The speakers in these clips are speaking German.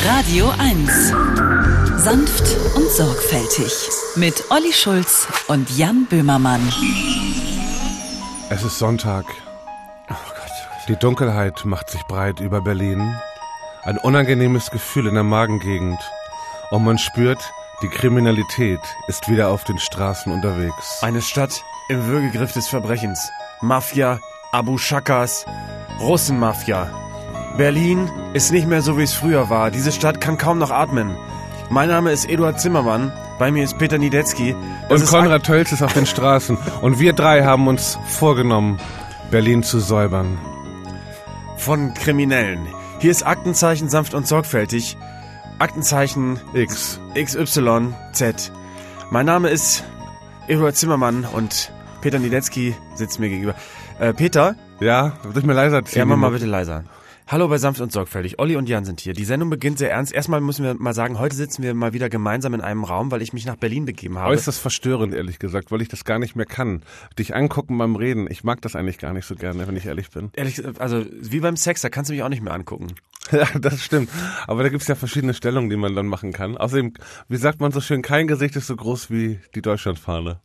Radio 1. Sanft und sorgfältig. Mit Olli Schulz und Jan Böhmermann. Es ist Sonntag. Oh Gott. Die Dunkelheit macht sich breit über Berlin. Ein unangenehmes Gefühl in der Magengegend. Und man spürt, die Kriminalität ist wieder auf den Straßen unterwegs. Eine Stadt im Würgegriff des Verbrechens. Mafia, Abu Shakas, Russenmafia. Berlin ist nicht mehr so, wie es früher war. Diese Stadt kann kaum noch atmen. Mein Name ist Eduard Zimmermann. Bei mir ist Peter Niedetzky. Und Konrad Tölz ist auf den Straßen. Und wir drei haben uns vorgenommen, Berlin zu säubern. Von Kriminellen. Hier ist Aktenzeichen sanft und sorgfältig. Aktenzeichen X. XYZ. Mein Name ist Eduard Zimmermann und Peter Niedetzky sitzt mir gegenüber. Peter? Ja, soll ich mir leiser ziehen? Ja, mach mal bitte leiser. Hallo bei Sanft und Sorgfältig. Olli und Jan sind hier. Die Sendung beginnt sehr ernst. Erstmal müssen wir mal sagen, heute sitzen wir mal wieder gemeinsam in einem Raum, weil ich mich nach Berlin begeben habe. Äußerst verstörend, ehrlich gesagt, weil ich das gar nicht mehr kann. Dich angucken beim Reden. Ich mag das eigentlich gar nicht so gerne, wenn ich ehrlich bin. Ehrlich, also wie beim Sex, da kannst du mich auch nicht mehr angucken. Ja, das stimmt. Aber da gibt's ja verschiedene Stellungen, die man dann machen kann. Außerdem, wie sagt man so schön, kein Gesicht ist so groß wie die Deutschlandfahne.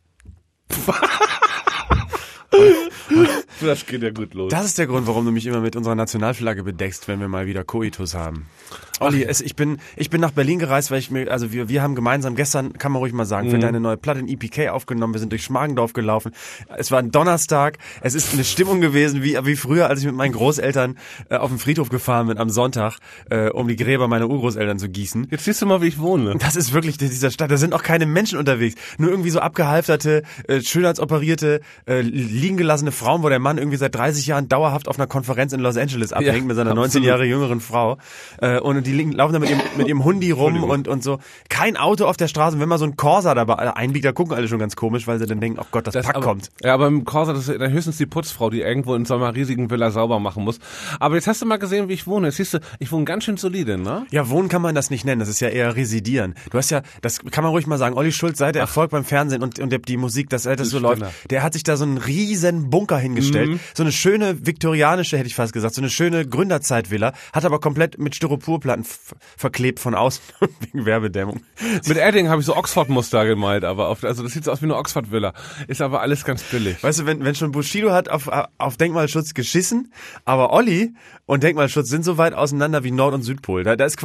Das geht ja gut los. Das ist der Grund, warum du mich immer mit unserer Nationalflagge bedeckst, wenn wir mal wieder Koitus haben. Olli, ich bin nach Berlin gereist, weil wir haben gemeinsam gestern, kann man ruhig mal sagen, für deine neue Platte in EPK aufgenommen. Wir sind durch Schmargendorf gelaufen. Es war ein Donnerstag. Es ist eine Stimmung gewesen, wie früher, als ich mit meinen Großeltern auf den Friedhof gefahren bin am Sonntag, um die Gräber meiner Urgroßeltern zu gießen. Jetzt siehst du mal, wie ich wohne. Das ist wirklich dieser Stadt. Da sind auch keine Menschen unterwegs. Nur irgendwie so abgehalfterte, schönheitsoperierte, liegen gelassene Frauen, wo der Mann irgendwie seit 30 Jahren dauerhaft auf einer Konferenz in Los Angeles abhängt mit seiner 19 Jahre jüngeren Frau. Und die laufen da mit ihrem Hundi rum und so. Kein Auto auf der Straße. Und wenn mal so ein Corsa dabei einbiegt, da gucken alle schon ganz komisch, weil sie dann denken, oh Gott, das Pack kommt. Ja, aber im Corsa, das ist höchstens die Putzfrau, die irgendwo in so einer riesigen Villa sauber machen muss. Aber jetzt hast du mal gesehen, wie ich wohne. Jetzt siehst du, ich wohne ganz schön solide, ne? Ja, wohnen kann man das nicht nennen. Das ist ja eher residieren. Du hast ja, das kann man ruhig mal sagen, Olli Schulz, seit der Erfolg beim Fernsehen und die Musik, das so läuft, der hat sich da so einen riesen Bunker hingestellt. So eine schöne viktorianische, hätte ich fast gesagt, so eine schöne Gründerzeitvilla, hat aber komplett mit Styroporplatten verklebt von außen wegen Werbedämmung. Mit Edding habe ich so Oxford-Muster gemalt, aber also das sieht so aus wie eine Oxford-Villa. Ist aber alles ganz billig. Weißt du, wenn schon Bushido hat auf Denkmalschutz geschissen, aber Olli und Denkmalschutz sind so weit auseinander wie Nord- und Südpol. Da ist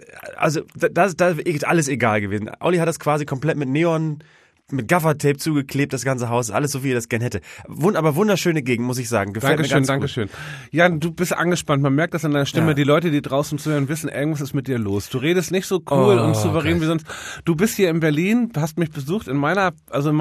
alles egal gewesen. Olli hat das quasi komplett mit Gaffertape zugeklebt, das ganze Haus, alles so wie er das gern hätte. Aber wunderschöne Gegend, muss ich sagen. Gefällt mir ganz gut. Dankeschön. Jan, du bist angespannt, man merkt das an deiner Stimme. Ja. Die Leute, die draußen zuhören, wissen, irgendwas ist mit dir los. Du redest nicht so cool und souverän wie sonst. Du bist hier in Berlin, hast mich besucht in meiner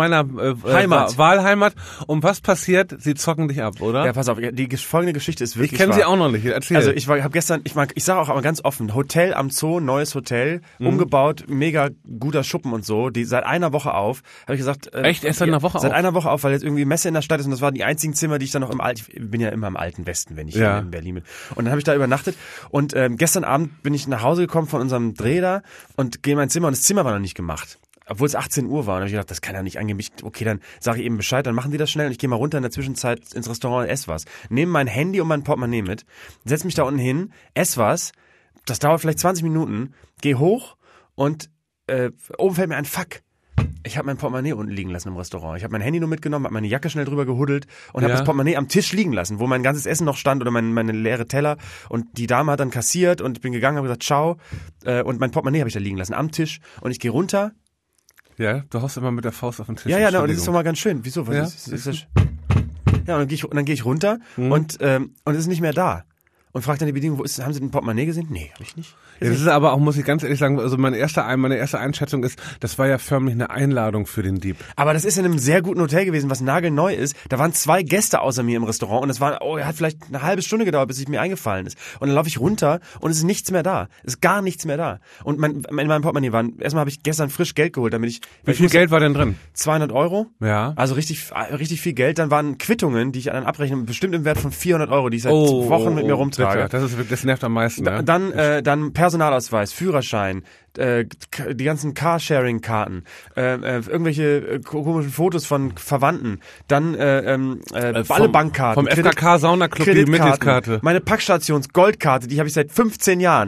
Heimat. Wahlheimat. Und was passiert? Sie zocken dich ab, oder? Ja, pass auf, die folgende Geschichte ist wirklich Ich kenne sie auch noch nicht, erzähl. Also ich sage auch aber ganz offen, Hotel am Zoo, neues Hotel, umgebaut, mega guter Schuppen und so, die seit einer Woche auf. Habe ich gesagt, echt? Erst seit einer Woche auf? Seit einer Woche auf, weil jetzt irgendwie Messe in der Stadt ist und das waren die einzigen Zimmer, die ich dann noch ich bin ja immer im alten Westen, wenn ich hier in Berlin bin. Und dann habe ich da übernachtet und gestern Abend bin ich nach Hause gekommen von unserem Dreh da und gehe in mein Zimmer und das Zimmer war noch nicht gemacht. Obwohl es 18 Uhr war. Und habe ich gedacht, das kann ja nicht angehen. Okay, dann sage ich eben Bescheid, dann machen die das schnell und ich gehe mal runter in der Zwischenzeit ins Restaurant und esse was. Nehme mein Handy und mein Portemonnaie mit, setz mich da unten hin, esse was, das dauert vielleicht 20 Minuten, gehe hoch und oben fällt mir ein Fuck. Ich habe mein Portemonnaie unten liegen lassen im Restaurant. Ich habe mein Handy nur mitgenommen, habe meine Jacke schnell drüber gehuddelt und habe das Portemonnaie am Tisch liegen lassen, wo mein ganzes Essen noch stand oder meine leere Teller. Und die Dame hat dann kassiert und ich bin gegangen, habe gesagt, ciao. Und mein Portemonnaie habe ich da liegen lassen am Tisch. Und ich gehe runter. Ja, du haust immer mit der Faust auf den Tisch. Ja, und das ist doch mal ganz schön. Wieso? Was ist das? Ja, und dann gehe ich runter und es ist nicht mehr da. Und fragt dann die Bedienung, haben Sie ein Portemonnaie gesehen? Nee, habe ich nicht. Ja, das ist aber auch, muss ich ganz ehrlich sagen, also meine erste Einschätzung ist, das war ja förmlich eine Einladung für den Dieb. Aber das ist in einem sehr guten Hotel gewesen, was nagelneu ist. Da waren 2 Gäste außer mir im Restaurant und es hat vielleicht eine halbe Stunde gedauert, bis es mir eingefallen ist. Und dann laufe ich runter und es ist nichts mehr da. Es ist gar nichts mehr da. Und in meinem Portemonnaie erstmal habe ich gestern frisch Geld geholt, Wie viel Geld war denn drin? 200 €. Ja. Also richtig viel Geld. Dann waren Quittungen, die ich dann abrechne, bestimmt im Wert von 400 €, die ich seit Wochen mit mir rumtrage. Das nervt am meisten. Ja. Dann Personalausweis, Führerschein, die ganzen Carsharing-Karten, irgendwelche komischen Fotos von Verwandten, dann alle Bankkarten. Vom FKK Saunaclub die Mitgliedskarte. Meine Packstations Goldkarte, die habe ich seit 15 Jahren.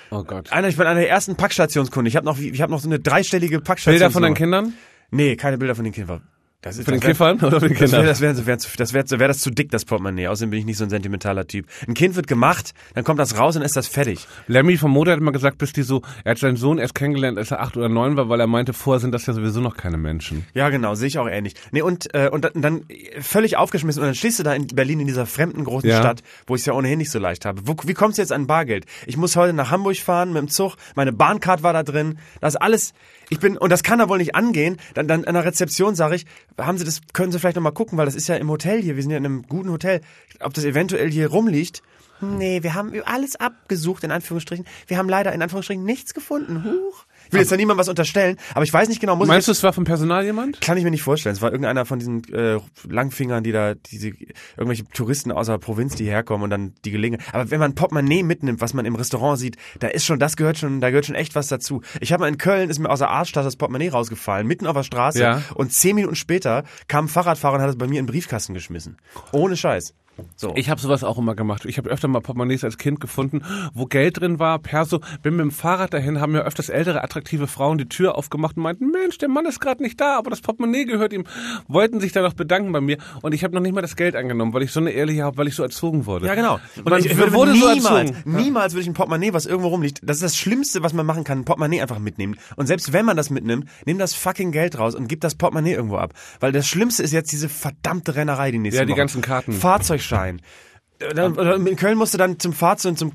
Oh Gott. Ich bin einer der ersten Packstationskunden. Ich habe noch so eine 3-stellige Packstation. Bilder von deinen Kindern? Nee, keine Bilder von den Kindern. Von den Kiffern oder von den Kindern? Das wäre das zu dick, das Portemonnaie. Außerdem bin ich nicht so ein sentimentaler Typ. Ein Kind wird gemacht, dann kommt das raus und ist das fertig. Lemmy vom Motor hat immer gesagt, er hat seinen Sohn erst kennengelernt, als er 8 oder 9 war, weil er meinte, vorher sind das ja sowieso noch keine Menschen. Ja, genau, sehe ich auch ähnlich. Nee, und dann völlig aufgeschmissen und dann stehst du da in Berlin in dieser fremden großen Stadt, wo ich es ja ohnehin nicht so leicht habe. Wie kommst du jetzt an Bargeld? Ich muss heute nach Hamburg fahren mit dem Zug, meine Bahncard war da drin, das ist alles... Und das kann da wohl nicht angehen. Dann an der Rezeption sage ich, können Sie vielleicht noch mal gucken, weil das ist ja im Hotel hier, wir sind ja in einem guten Hotel, ob das eventuell hier rumliegt. Nee, wir haben alles abgesucht, in Anführungsstrichen. Wir haben leider, in Anführungsstrichen, nichts gefunden. Huch. Ich will jetzt da niemandem was unterstellen, aber ich weiß nicht genau. Meinst du, es war vom Personal jemand? Kann ich mir nicht vorstellen. Es war irgendeiner von diesen Langfingern, irgendwelche Touristen aus der Provinz, die herkommen und dann die Gelegenheit. Aber wenn man Portemonnaie mitnimmt, was man im Restaurant sieht, da gehört schon echt was dazu. Ich habe mal in Köln, ist mir aus der Arschtasche das Portemonnaie rausgefallen, mitten auf der Straße. Und 10 Minuten später kam ein Fahrradfahrer und hat es bei mir in den Briefkasten geschmissen. Ohne Scheiß. So. Ich habe sowas auch immer gemacht. Ich habe öfter mal Portemonnaies als Kind gefunden, wo Geld drin war, Perso. Bin mit dem Fahrrad dahin, haben mir öfters ältere, attraktive Frauen die Tür aufgemacht und meinten, Mensch, der Mann ist gerade nicht da, aber das Portemonnaie gehört ihm. Wollten sich da noch bedanken bei mir und ich habe noch nicht mal das Geld angenommen, weil ich so eine ehrliche habe, weil ich so erzogen wurde. Ja, genau. Und ich würde niemals würde ich ein Portemonnaie, was irgendwo rumliegt, das ist das Schlimmste, was man machen kann, ein Portemonnaie einfach mitnehmen. Und selbst wenn man das mitnimmt, nimm das fucking Geld raus und gib das Portemonnaie irgendwo ab. Weil das Schlimmste ist jetzt diese verdammte Rennerei die nächste Woche. Ja, die ganzen Karten. Fahrzeugschein. In Köln musste dann zum Fahrzeug, zum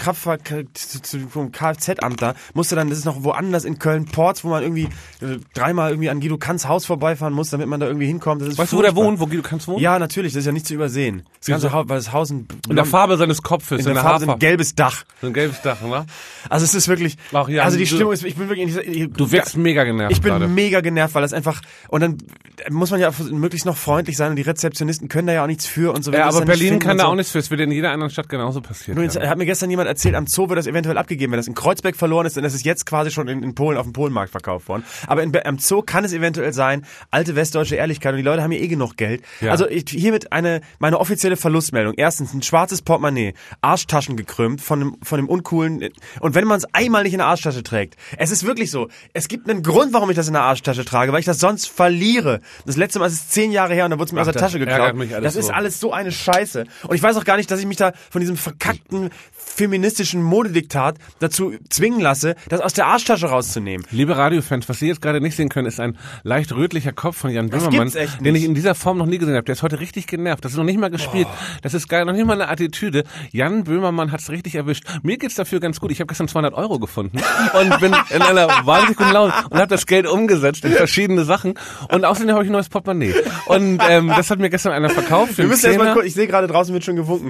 Kfz-Amt da, das ist noch woanders in Köln, Ports, wo man irgendwie 3-mal irgendwie an Guido Kanz Haus vorbeifahren muss, damit man da irgendwie hinkommt. Das ist weißt du, wo der wohnt, wo Guido Kanz wohnt? Ja, natürlich, das ist ja nicht zu übersehen. Das ganze Haus, weil das Haus in der Farbe seines Kopfes, in der Farbe ein gelbes Dach. So ein gelbes Dach, oder? Also es ist wirklich, also die Stimmung ist, ich bin wirklich, du wirkst mega genervt. Ich bin gerade mega genervt, weil das einfach, und dann muss man ja möglichst noch freundlich sein und die Rezeptionisten können da ja auch nichts für und so. Ja, aber Berlin kann da auch nichts für, es wird in jeder anderen Stadt genauso passiert. Nur hat mir gestern jemand erzählt, am Zoo wird das eventuell abgegeben, wenn das in Kreuzberg verloren ist, dann ist es jetzt quasi schon in Polen auf dem Polenmarkt verkauft worden. Aber am Zoo kann es eventuell sein, alte westdeutsche Ehrlichkeit und die Leute haben ja genug Geld. Ja. Also hiermit meine offizielle Verlustmeldung. Erstens ein schwarzes Portemonnaie, Arschtaschen gekrümmt von dem uncoolen, und wenn man es einmal nicht in der Arschtasche trägt, es ist wirklich so, es gibt einen Grund, warum ich das in der Arschtasche trage, weil ich das sonst verliere. Das letzte Mal ist es 10 Jahre her und dann wurde es mir aus der Tasche geklaut. Das ist alles so eine Scheiße. Und ich weiß auch gar nicht, dass ich mich da von diesem verkackten feministischen Modediktat dazu zwingen lasse, das aus der Arschtasche rauszunehmen. Liebe Radiofans, was Sie jetzt gerade nicht sehen können, ist ein leicht rötlicher Kopf von Jan Böhmermann, den ich in dieser Form noch nie gesehen habe. Der ist heute richtig genervt. Das ist noch nicht mal gespielt. Das ist geil, noch nicht mal eine Attitüde. Jan Böhmermann hat's richtig erwischt. Mir geht's dafür ganz gut. Ich habe gestern 200 € gefunden und bin in einer wahnsinnig guten Laune und habe das Geld umgesetzt in verschiedene Sachen. Und außerdem habe ich ein neues Portemonnaie. Und das hat mir gestern einer verkauft. Wir müssen erstmal kurz, ich sehe gerade draußen wird schon gewunken.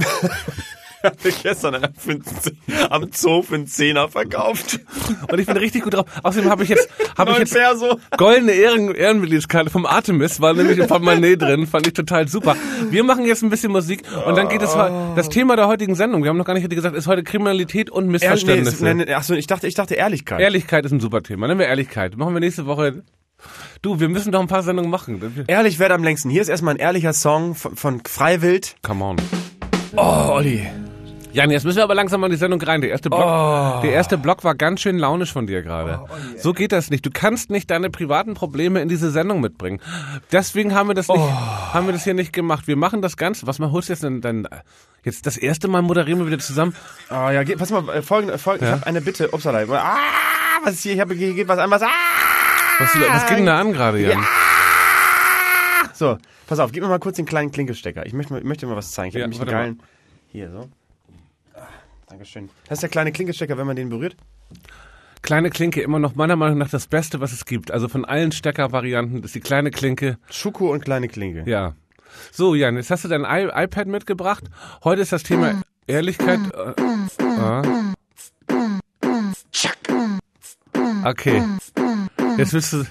Habe ich gestern am Zoo für einen 10er verkauft. Und ich bin richtig gut drauf. Außerdem habe ich jetzt goldene Ehrenmitgliedskarte vom Artemis, war nämlich ein Portemonnaie drin, fand ich total super. Wir machen jetzt ein bisschen Musik und dann geht es das Thema der heutigen Sendung, wir haben noch gar nicht richtig gesagt, ist heute Kriminalität und Missverständnisse. Achso, ich dachte Ehrlichkeit. Ehrlichkeit ist ein super Thema. Nehmen wir Ehrlichkeit. Machen wir nächste Woche. Du, wir müssen doch ein paar Sendungen machen. Ehrlich wird am längsten. Hier ist erstmal ein ehrlicher Song von Freiwild. Come on. Oh, Olli. Jan, jetzt müssen wir aber langsam mal in die Sendung rein. Der erste Block war ganz schön launisch von dir gerade. So geht das nicht. Du kannst nicht deine privaten Probleme in diese Sendung mitbringen. Deswegen haben wir das hier nicht gemacht. Wir machen das Ganze. Was mal holst du jetzt denn jetzt das erste Mal moderieren wir wieder zusammen? Oh ja, pass mal, folgende, ja? Ich habe eine Bitte. Upsala. Was ist hier? Hier geht was an. Was ging denn da an gerade, Jan? Ja. So, pass auf, gib mir mal kurz den kleinen Klinkelstecker. Ich möchte mal was zeigen. Ich habe nämlich einen geilen. Hier, so. Dankeschön. Das ist der kleine Klinkelstecker, wenn man den berührt. Kleine Klinke, immer noch meiner Meinung nach das Beste, was es gibt. Also von allen Steckervarianten ist die kleine Klinke. Schuko und kleine Klinke. Ja. So, Jan, jetzt hast du dein iPad mitgebracht. Heute ist das Thema Ehrlichkeit. Okay. Jetzt willst du...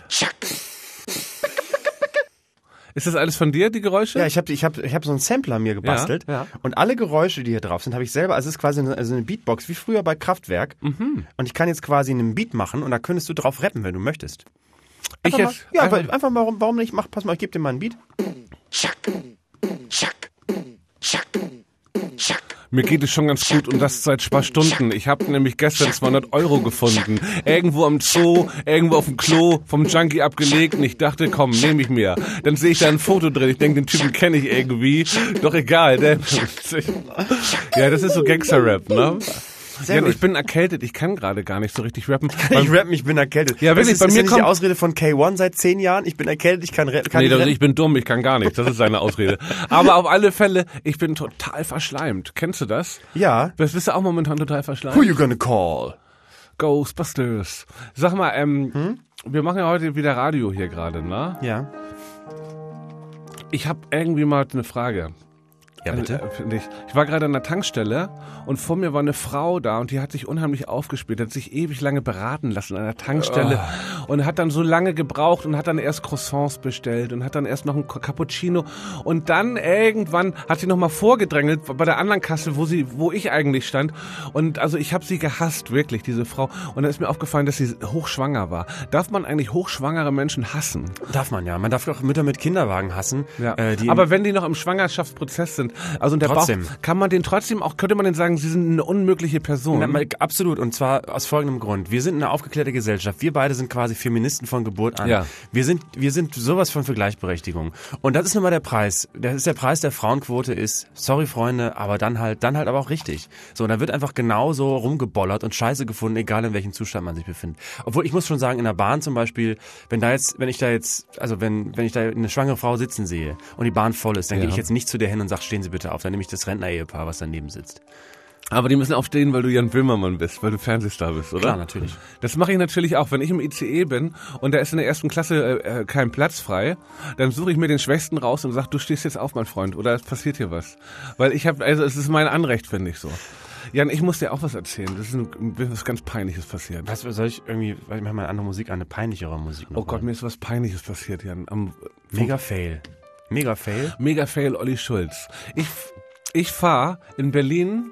Ist das alles von dir, die Geräusche? Ja, ich hab so einen Sampler mir gebastelt. Ja. Und alle Geräusche, die hier drauf sind, habe ich selber, also es ist quasi eine Beatbox, wie früher bei Kraftwerk. Mhm. Und ich kann jetzt quasi einen Beat machen und da könntest du drauf rappen, wenn du möchtest. Einfach mal, warum nicht? Pass mal, ich gebe dir mal einen Beat. Mir geht es schon ganz gut und das seit ein paar Stunden. Ich habe nämlich gestern 200 € gefunden. Irgendwo am Zoo, irgendwo auf dem Klo, vom Junkie abgelegt. Und ich dachte, komm, nehme ich mir. Dann sehe ich da ein Foto drin. Ich denke, den Typen kenne ich irgendwie. Doch egal. Ja, das ist so Gangster-Rap, ne? Ja, ich bin erkältet, ich kann gerade gar nicht so richtig rappen. Ich bin erkältet. Ja, wirklich, bei mir kommt die Ausrede von K1 seit 10 Jahren, ich bin erkältet, ich kann rappen. Nee, ich bin dumm, ich kann gar nichts, das ist seine Ausrede. Aber auf alle Fälle, ich bin total verschleimt. Kennst du das? Ja. Bist du auch momentan total verschleimt? Who you gonna call? Ghostbusters. Sag mal, wir machen ja heute wieder Radio hier gerade, ne? Ja. Ich habe irgendwie mal eine Frage. Ja, bitte? Ich war gerade an der Tankstelle und vor mir war eine Frau da und die hat sich unheimlich aufgespielt, hat sich ewig lange beraten lassen an der Tankstelle und hat dann so lange gebraucht und hat dann erst Croissants bestellt und hat dann erst noch ein Cappuccino und dann irgendwann hat sie noch mal vorgedrängelt bei der anderen Kasse, wo ich eigentlich stand und also ich habe sie gehasst, wirklich, diese Frau, und dann ist mir aufgefallen, dass sie hochschwanger war. Darf man eigentlich hochschwangere Menschen hassen? Darf man ja. Man darf auch Mütter mit Kinderwagen hassen. Ja. Aber wenn die noch im Schwangerschaftsprozess sind, also in der trotzdem. Bauch, kann man den trotzdem auch, könnte man denn sagen, sie sind eine unmögliche Person? Na, absolut, und zwar aus folgendem Grund. Wir sind eine aufgeklärte Gesellschaft. Wir beide sind quasi Feministen von Geburt an. Ja. Wir sind sowas von für Gleichberechtigung. Und das ist nun mal der Preis. Das ist der Preis der Frauenquote ist, sorry Freunde, aber dann halt aber auch richtig. So, und da wird einfach genauso rumgebollert und Scheiße gefunden, egal in welchem Zustand man sich befindet. Obwohl, ich muss schon sagen, in der Bahn zum Beispiel, wenn ich da eine schwangere Frau sitzen sehe und die Bahn voll ist, dann gehe ich jetzt nicht zu der hin und sage, stehen Sie bitte auf, dann nehme ich das Rentner-Ehepaar, was daneben sitzt. Aber die müssen aufstehen, weil du Jan Böhmermann bist, weil du Fernsehstar bist, oder? Klar, natürlich. Das mache ich natürlich auch. Wenn ich im ICE bin und da ist in der ersten Klasse kein Platz frei, dann suche ich mir den Schwächsten raus und sage, du stehst jetzt auf, mein Freund, oder es passiert hier was. Weil es ist mein Anrecht, finde ich so. Jan, ich muss dir auch was erzählen. Das ist was ganz Peinliches passiert. Was soll ich irgendwie, ich mache mal eine andere Musik, eine peinlichere Musik noch. Oh Gott, mir ist was Peinliches passiert, Jan. Mega Fail. Mega Fail? Mega Fail, Olli Schulz. Ich fahre in Berlin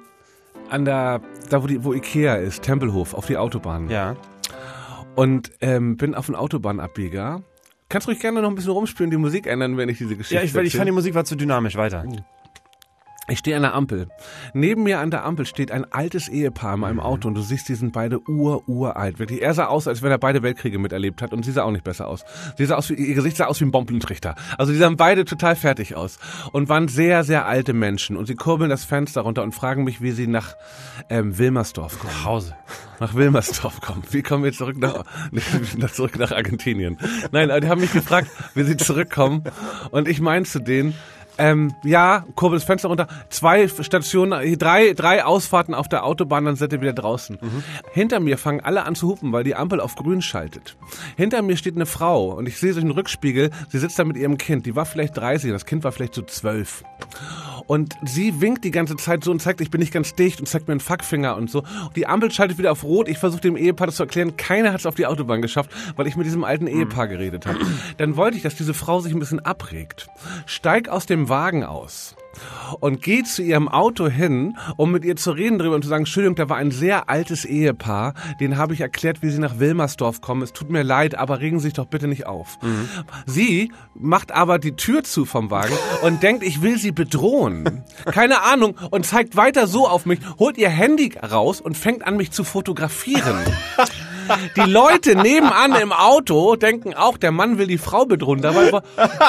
wo Ikea ist, Tempelhof, auf die Autobahn. Ja. Und bin auf einen Autobahnabbieger. Kannst ruhig gerne noch ein bisschen rumspielen, die Musik ändern, wenn ich diese Geschichte erzähle. Ja, ich fand die Musik war zu dynamisch. Weiter. Ich stehe an der Ampel. Neben mir an der Ampel steht ein altes Ehepaar in meinem Auto und du siehst, die sind beide uralt. Wirklich. Er sah aus, als wenn er beide Weltkriege miterlebt hat und sie sah auch nicht besser aus. Ihr Gesicht sah aus wie ein Bombentrichter. Also die sahen beide total fertig aus und waren sehr, sehr alte Menschen und sie kurbeln das Fenster runter und fragen mich, wie sie nach Wilmersdorf kommen. Nach Hause. Nach Wilmersdorf kommen. Wie kommen wir zurück zurück nach Argentinien? Nein, die haben mich gefragt, wie sie zurückkommen und ich meine zu denen, kurbel das Fenster runter, 2 Stationen, 3 Ausfahrten auf der Autobahn, dann seid ihr wieder draußen. Mhm. Hinter mir fangen alle an zu hupen, weil die Ampel auf grün schaltet. Hinter mir steht eine Frau und ich sehe durch den Rückspiegel, sie sitzt da mit ihrem Kind, die war vielleicht 30, das Kind war vielleicht so 12. Und sie winkt die ganze Zeit so und zeigt, ich bin nicht ganz dicht und zeigt mir einen Fuckfinger und so. Die Ampel schaltet wieder auf Rot, ich versuche dem Ehepaar das zu erklären, keiner hat es auf die Autobahn geschafft, weil ich mit diesem alten Ehepaar geredet habe. Dann wollte ich, dass diese Frau sich ein bisschen abregt. Steig aus dem Wagen aus und geh zu ihrem Auto hin, um mit ihr zu reden drüber und zu sagen, Entschuldigung, da war ein sehr altes Ehepaar, denen habe ich erklärt, wie sie nach Wilmersdorf kommen. Es tut mir leid, aber regen Sie sich doch bitte nicht auf. Mhm. Sie macht aber die Tür zu vom Wagen und denkt, ich will sie bedrohen. Keine Ahnung, und zeigt weiter so auf mich, holt ihr Handy raus und fängt an, mich zu fotografieren. Die Leute nebenan im Auto denken auch, der Mann will die Frau bedrohen. Dabei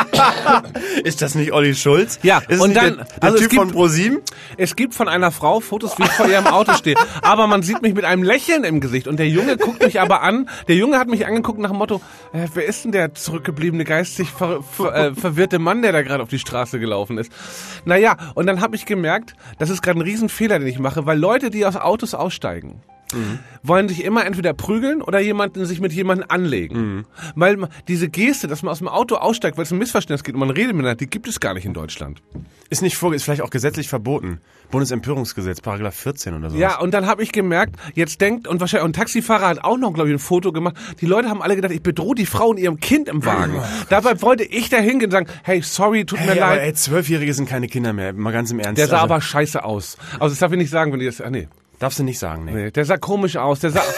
ist das nicht Olli Schulz? Ja, ist und dann der Typ von ProSieben? Es gibt von einer Frau Fotos, wie ich vor ihrem Auto stehe. Aber man sieht mich mit einem Lächeln im Gesicht. Und der Junge guckt mich aber an. Der Junge hat mich angeguckt nach dem Motto, wer ist denn der zurückgebliebene, geistig verwirrte Mann, der da gerade auf die Straße gelaufen ist? Naja, und dann habe ich gemerkt, das ist gerade ein Riesenfehler, den ich mache, weil Leute, die aus Autos aussteigen, wollen sich immer entweder prügeln oder sich mit jemandem anlegen. Weil diese Geste, dass man aus dem Auto aussteigt, weil es ein Missverständnis gibt und man redet miteinander, die gibt es gar nicht in Deutschland. Ist vielleicht auch gesetzlich verboten. Bundesempörungsgesetz, Paragraph 14 oder so. Ja, und dann habe ich gemerkt, und ein Taxifahrer hat auch noch, glaube ich, ein Foto gemacht. Die Leute haben alle gedacht, ich bedrohe die Frau und ihrem Kind im Wagen. Dabei wollte ich da hingehen und sagen, hey, sorry, tut mir leid. Aber 12-Jährige sind keine Kinder mehr, mal ganz im Ernst. Der sah aber scheiße aus. Also das darf ich nicht sagen, wenn die das, nee. Darfst du nicht sagen, nee. Der sah komisch aus,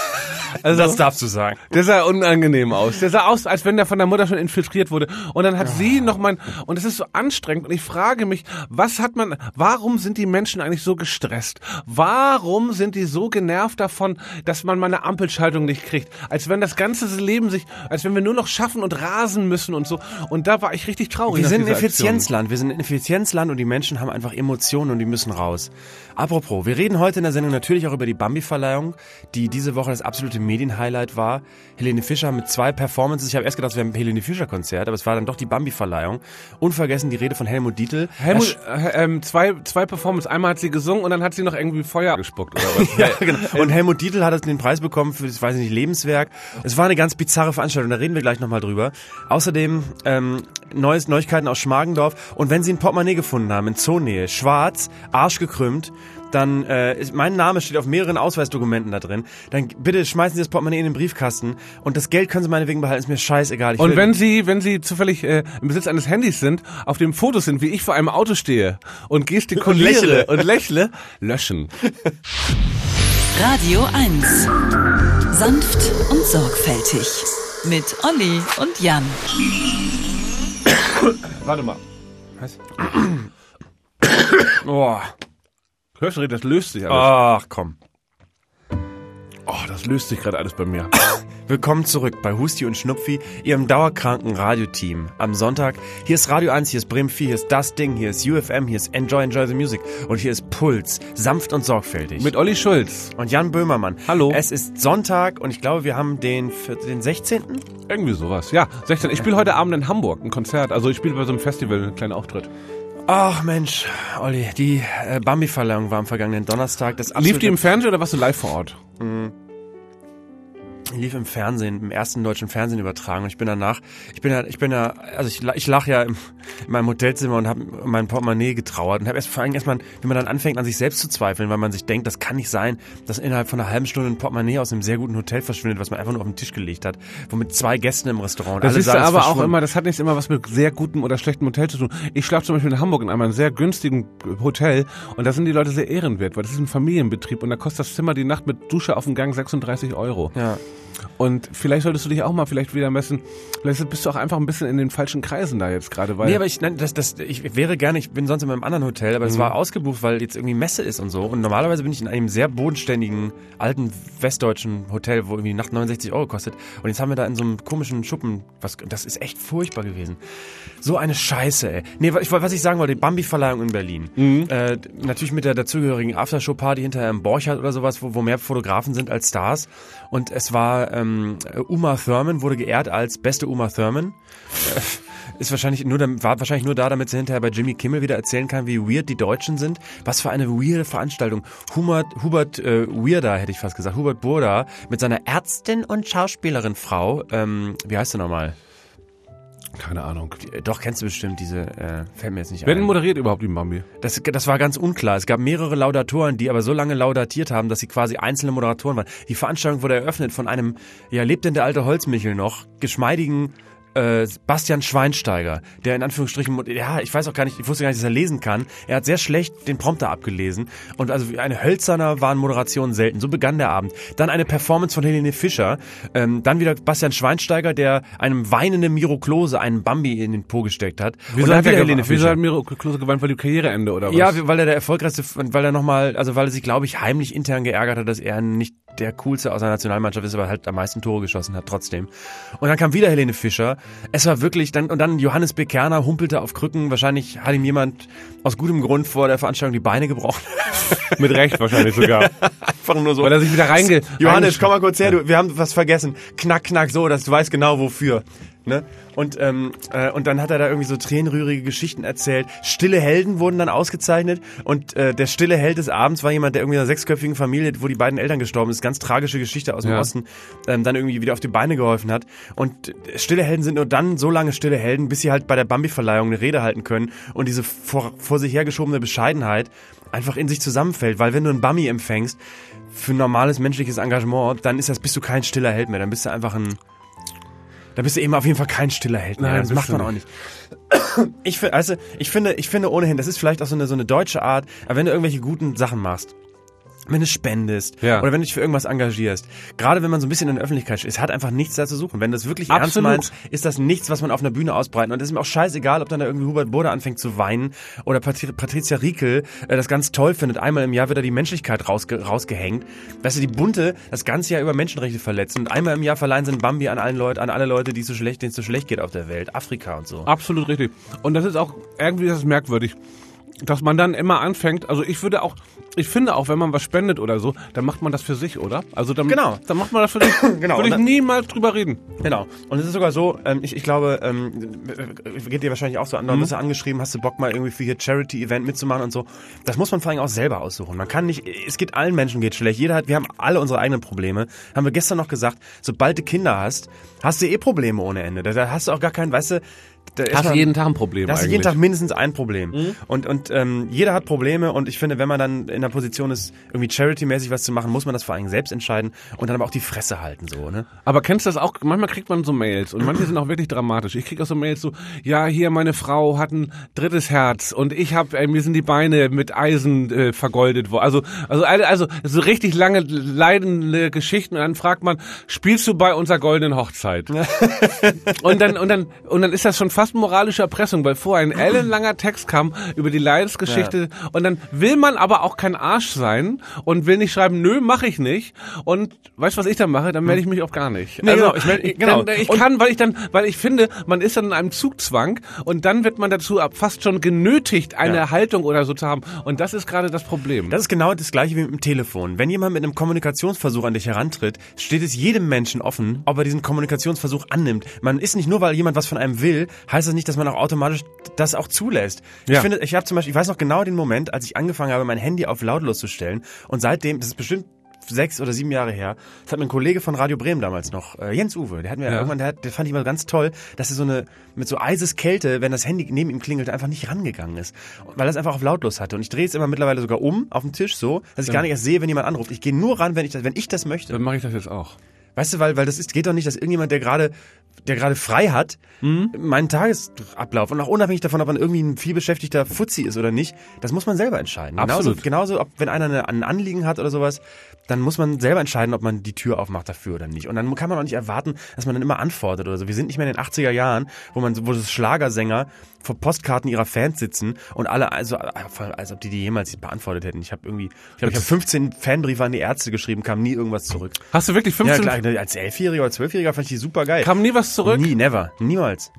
Also, das darfst du sagen. Der sah unangenehm aus. Der sah aus, als wenn der von der Mutter schon infiltriert wurde. Und dann hat sie noch und es ist so anstrengend. Und ich frage mich, warum sind die Menschen eigentlich so gestresst? Warum sind die so genervt davon, dass man mal eine Ampelschaltung nicht kriegt? Als wenn das ganze Leben als wenn wir nur noch schaffen und rasen müssen und so. Und da war ich richtig traurig. Wir sind ein Effizienzland und die Menschen haben einfach Emotionen und die müssen raus. Apropos, wir reden heute in der Sendung natürlich auch über die Bambi-Verleihung, die diese Woche das absolute Medienhighlight war. Helene Fischer mit 2 Performances. Ich habe erst gedacht, es wäre ein Helene Fischer-Konzert, aber es war dann doch die Bambi-Verleihung. Unvergessen die Rede von Helmut Dietl. Zwei Performances. Einmal hat sie gesungen und dann hat sie noch irgendwie Feuer gespuckt oder was. Ja, genau. Und Helmut Dietl hat den Preis bekommen für das, weiß ich nicht, Lebenswerk. Es war eine ganz bizarre Veranstaltung, da reden wir gleich nochmal drüber. Außerdem Neuigkeiten aus Schmargendorf. Und wenn Sie ein Portemonnaie gefunden haben in Zoonähe, schwarz, arschgekrümmt, dann mein Name steht auf mehreren Ausweisdokumenten da drin, dann bitte schmeißen Sie das Portemonnaie in den Briefkasten und das Geld können Sie meinetwegen behalten, ist mir scheißegal. Und wenn Sie zufällig im Besitz eines Handys sind, auf dem Fotos sind, wie ich vor einem Auto stehe und gestikuliere und lächle, löschen. Radio 1. Sanft und sorgfältig. Mit Olli und Jan. Warte mal. Was? Oh. Hörst du, das löst sich alles. Ach komm. Oh, das löst sich gerade alles bei mir. Willkommen zurück bei Husti und Schnupfi, Ihrem dauerkranken Radioteam. Am Sonntag, hier ist Radio 1, hier ist Bremen 4, hier ist Das Ding, hier ist UFM, hier ist Enjoy the Music und hier ist Puls, sanft und sorgfältig. Mit Olli Schulz. Und Jan Böhmermann. Hallo. Es ist Sonntag und ich glaube, wir haben den 16. Irgendwie sowas. Ja, 16. Ich spiele heute Abend in Hamburg ein Konzert. Also ich spiele bei so einem Festival einen kleinen Auftritt. Ach Mensch, Olli, die Bambi-Verleihung war am vergangenen Donnerstag. Lief die im Fernsehen oder warst du live vor Ort? Lief im Fernsehen, im ersten deutschen Fernsehen übertragen. Und ich bin danach, ich lag ja in meinem Hotelzimmer und habe mein Portemonnaie getrauert und habe vor allem erstmal, wie man dann anfängt, an sich selbst zu zweifeln, weil man sich denkt, das kann nicht sein, dass innerhalb von einer halben Stunde ein Portemonnaie aus einem sehr guten Hotel verschwindet, was man einfach nur auf den Tisch gelegt hat, womit 2 Gästen im Restaurant. Das ist aber auch immer, das hat nicht immer was mit sehr gutem oder schlechtem Hotel zu tun. Ich schlafe zum Beispiel in Hamburg in einem sehr günstigen Hotel und da sind die Leute sehr ehrenwert, weil das ist ein Familienbetrieb und da kostet das Zimmer die Nacht mit Dusche auf dem Gang 36 €. Ja. Und vielleicht solltest du dich auch mal wieder messen. Vielleicht bist du auch einfach ein bisschen in den falschen Kreisen da jetzt gerade, weil. Nee, aber ich wäre gerne, ich bin sonst in meinem anderen Hotel, aber es war ausgebucht, weil jetzt irgendwie Messe ist und so. Und normalerweise bin ich in einem sehr bodenständigen, alten westdeutschen Hotel, wo irgendwie die Nacht 69 € kostet. Und jetzt haben wir da in so einem komischen Schuppen, das ist echt furchtbar gewesen. So eine Scheiße, ey. Nee, was ich sagen wollte, die Bambi-Verleihung in Berlin. Natürlich mit der dazugehörigen Aftershow-Party hinterher im Borchardt oder sowas, wo mehr Fotografen sind als Stars. Und es war Uma Thurman wurde geehrt als beste Uma Thurman. War wahrscheinlich nur da, damit sie hinterher bei Jimmy Kimmel wieder erzählen kann, wie weird die Deutschen sind. Was für eine weirde Veranstaltung. Hubert Weirda, hätte ich fast gesagt. Hubert Burda mit seiner Ärztin und Schauspielerin Frau. Wie heißt sie nochmal? Keine Ahnung. Doch, kennst du bestimmt diese, fällt mir jetzt nicht ein. Wer denn moderiert überhaupt die Bambi? Das war ganz unklar. Es gab mehrere Laudatoren, die aber so lange laudatiert haben, dass sie quasi einzelne Moderatoren waren. Die Veranstaltung wurde eröffnet von einem, lebt denn der alte Holzmichel noch, geschmeidigen Bastian Schweinsteiger, der in Anführungsstrichen, ich weiß auch gar nicht, ich wusste gar nicht, dass er lesen kann. Er hat sehr schlecht den Prompter abgelesen und also eine hölzerner waren Moderationen selten. So begann der Abend. Dann eine Performance von Helene Fischer, dann wieder Bastian Schweinsteiger, der einem weinenden Miro Klose einen Bambi in den Po gesteckt hat. Wieso hat Miro Klose geweint, weil die Karriereende oder was? Ja, weil er der erfolgreichste, weil er sich, glaube ich, heimlich intern geärgert hat, dass er nicht der coolste aus der Nationalmannschaft ist, aber halt am meisten Tore geschossen hat trotzdem. Und dann kam wieder Helene Fischer. Es war wirklich, dann Johannes B. Kerner humpelte auf Krücken. Wahrscheinlich hat ihm jemand aus gutem Grund vor der Veranstaltung die Beine gebrochen. Mit Recht wahrscheinlich sogar. Einfach nur so. Weil er sich wieder Johannes, komm mal kurz her, wir haben was vergessen. Knack, knack, so, dass du weißt genau wofür. Ne? Und dann hat er da irgendwie so tränenrührige Geschichten erzählt. Stille Helden wurden dann ausgezeichnet und der stille Held des Abends war jemand, der irgendwie in einer 6-köpfigen Familie, wo die beiden Eltern gestorben ist, ganz tragische Geschichte aus dem Osten, dann irgendwie wieder auf die Beine geholfen hat. Und stille Helden sind nur dann so lange stille Helden, bis sie halt bei der Bambi-Verleihung eine Rede halten können und diese vor sich hergeschobene Bescheidenheit einfach in sich zusammenfällt. Weil wenn du einen Bambi empfängst für normales menschliches Engagement, dann bist du kein stiller Held mehr, dann bist du einfach da bist du eben auf jeden Fall kein stiller Held mehr. Nein, das macht man auch nicht. Ich finde ohnehin, das ist vielleicht auch so eine deutsche Art, aber wenn du irgendwelche guten Sachen machst, wenn du spendest Ja. oder wenn du dich für irgendwas engagierst. Gerade wenn man so ein bisschen in der Öffentlichkeit steht, es hat einfach nichts da zu suchen. Wenn du es wirklich ernst meinst, ist das nichts, was man auf einer Bühne ausbreiten. Und es ist mir auch scheißegal, ob dann da irgendwie Hubert Burda anfängt zu weinen oder Patricia Riekel das ganz toll findet. Einmal im Jahr wird da die Menschlichkeit rausgehängt. Weißt du, die Bunte das ganze Jahr über Menschenrechte verletzt und einmal im Jahr verleihen sie ein Bambi an alle Leute, denen es so schlecht geht auf der Welt. Afrika und so. Absolut richtig. Und das ist auch, irgendwie ist es merkwürdig, dass man dann immer anfängt, also ich finde auch, wenn man was spendet oder so, dann macht man das für sich, oder? Also dann macht man das für sich. Genau. Würde ich niemals drüber reden. Genau. Und es ist sogar so, ich glaube, geht dir wahrscheinlich auch so an, du hast ja angeschrieben, hast du Bock mal irgendwie für hier Charity-Event mitzumachen und so. Das muss man vor allem auch selber aussuchen. Man kann nicht, es geht allen Menschen geht schlecht. Wir haben alle unsere eigenen Probleme. Haben wir gestern noch gesagt, sobald du Kinder hast du eh Probleme ohne Ende. Da hast du auch gar keinen, weißt du, hast du jeden Tag ein Problem Da hast du eigentlich. jeden Tag mindestens ein Problem. Und jeder hat Probleme und ich finde, wenn man dann in der Position ist, irgendwie Charity-mäßig was zu machen, muss man das vor allem selbst entscheiden und dann aber auch die Fresse halten, so, ne? Aber kennst du das auch? Manchmal kriegt man so Mails und manche sind auch wirklich dramatisch. Ich krieg auch so Mails so, ja, hier meine Frau hat ein drittes Herz und mir sind die Beine mit Eisen vergoldet worden. Also so richtig lange leidende Geschichten und dann fragt man, spielst du bei unserer goldenen Hochzeit? und dann ist das schon fast moralische Erpressung, weil vorher ein ellenlanger Text kam über die Leidensgeschichte und dann will man aber auch kein Arsch sein und will nicht schreiben, nö, mache ich nicht. Und weißt du, was ich dann mache? Dann melde ich mich auch gar nicht. Nee, also, genau. Weil ich finde, man ist dann in einem Zugzwang und dann wird man dazu fast schon genötigt, eine Haltung oder so zu haben. Und das ist gerade das Problem. Das ist genau das Gleiche wie mit dem Telefon. Wenn jemand mit einem Kommunikationsversuch an dich herantritt, steht es jedem Menschen offen, ob er diesen Kommunikationsversuch annimmt. Man ist nicht nur, weil jemand was von einem will, heißt das nicht, dass man auch automatisch das auch zulässt. Ja. Ich weiß noch genau den Moment, als ich angefangen habe, mein Handy auf lautlos zu stellen und seitdem, das ist bestimmt 6 oder 7 Jahre her, das hat mir ein Kollege von Radio Bremen damals noch, Jens Uwe, der hat mir irgendwann, der fand ich immer ganz toll, dass er mit so Eiseskälte, wenn das Handy neben ihm klingelt, einfach nicht rangegangen ist. Weil er es einfach auf lautlos hatte. Und ich drehe es immer mittlerweile sogar auf dem Tisch so, dass ich gar nicht erst sehe, wenn jemand anruft. Ich gehe nur ran, wenn ich das möchte. Dann mache ich das jetzt auch. Weißt du, weil geht doch nicht, dass irgendjemand, der gerade frei hat, meinen Tagesablauf und auch unabhängig davon, ob man irgendwie ein vielbeschäftigter Fuzzi ist oder nicht, das muss man selber entscheiden. Absolut. Genauso, wenn einer ein Anliegen hat oder sowas, dann muss man selber entscheiden, ob man die Tür aufmacht dafür oder nicht. Und dann kann man auch nicht erwarten, dass man dann immer antwortet oder so. Wir sind nicht mehr in den 80er Jahren, wo das Schlagersänger vor Postkarten ihrer Fans sitzen und alle, als ob die jemals beantwortet hätten. Ich habe 15 Fanbriefe an die Ärzte geschrieben, kam nie irgendwas zurück. Hast du wirklich 15? Ja, klar, als 11-Jähriger oder 12-Jähriger fand ich die super geil. Kam nie was zurück? Nie, never, niemals.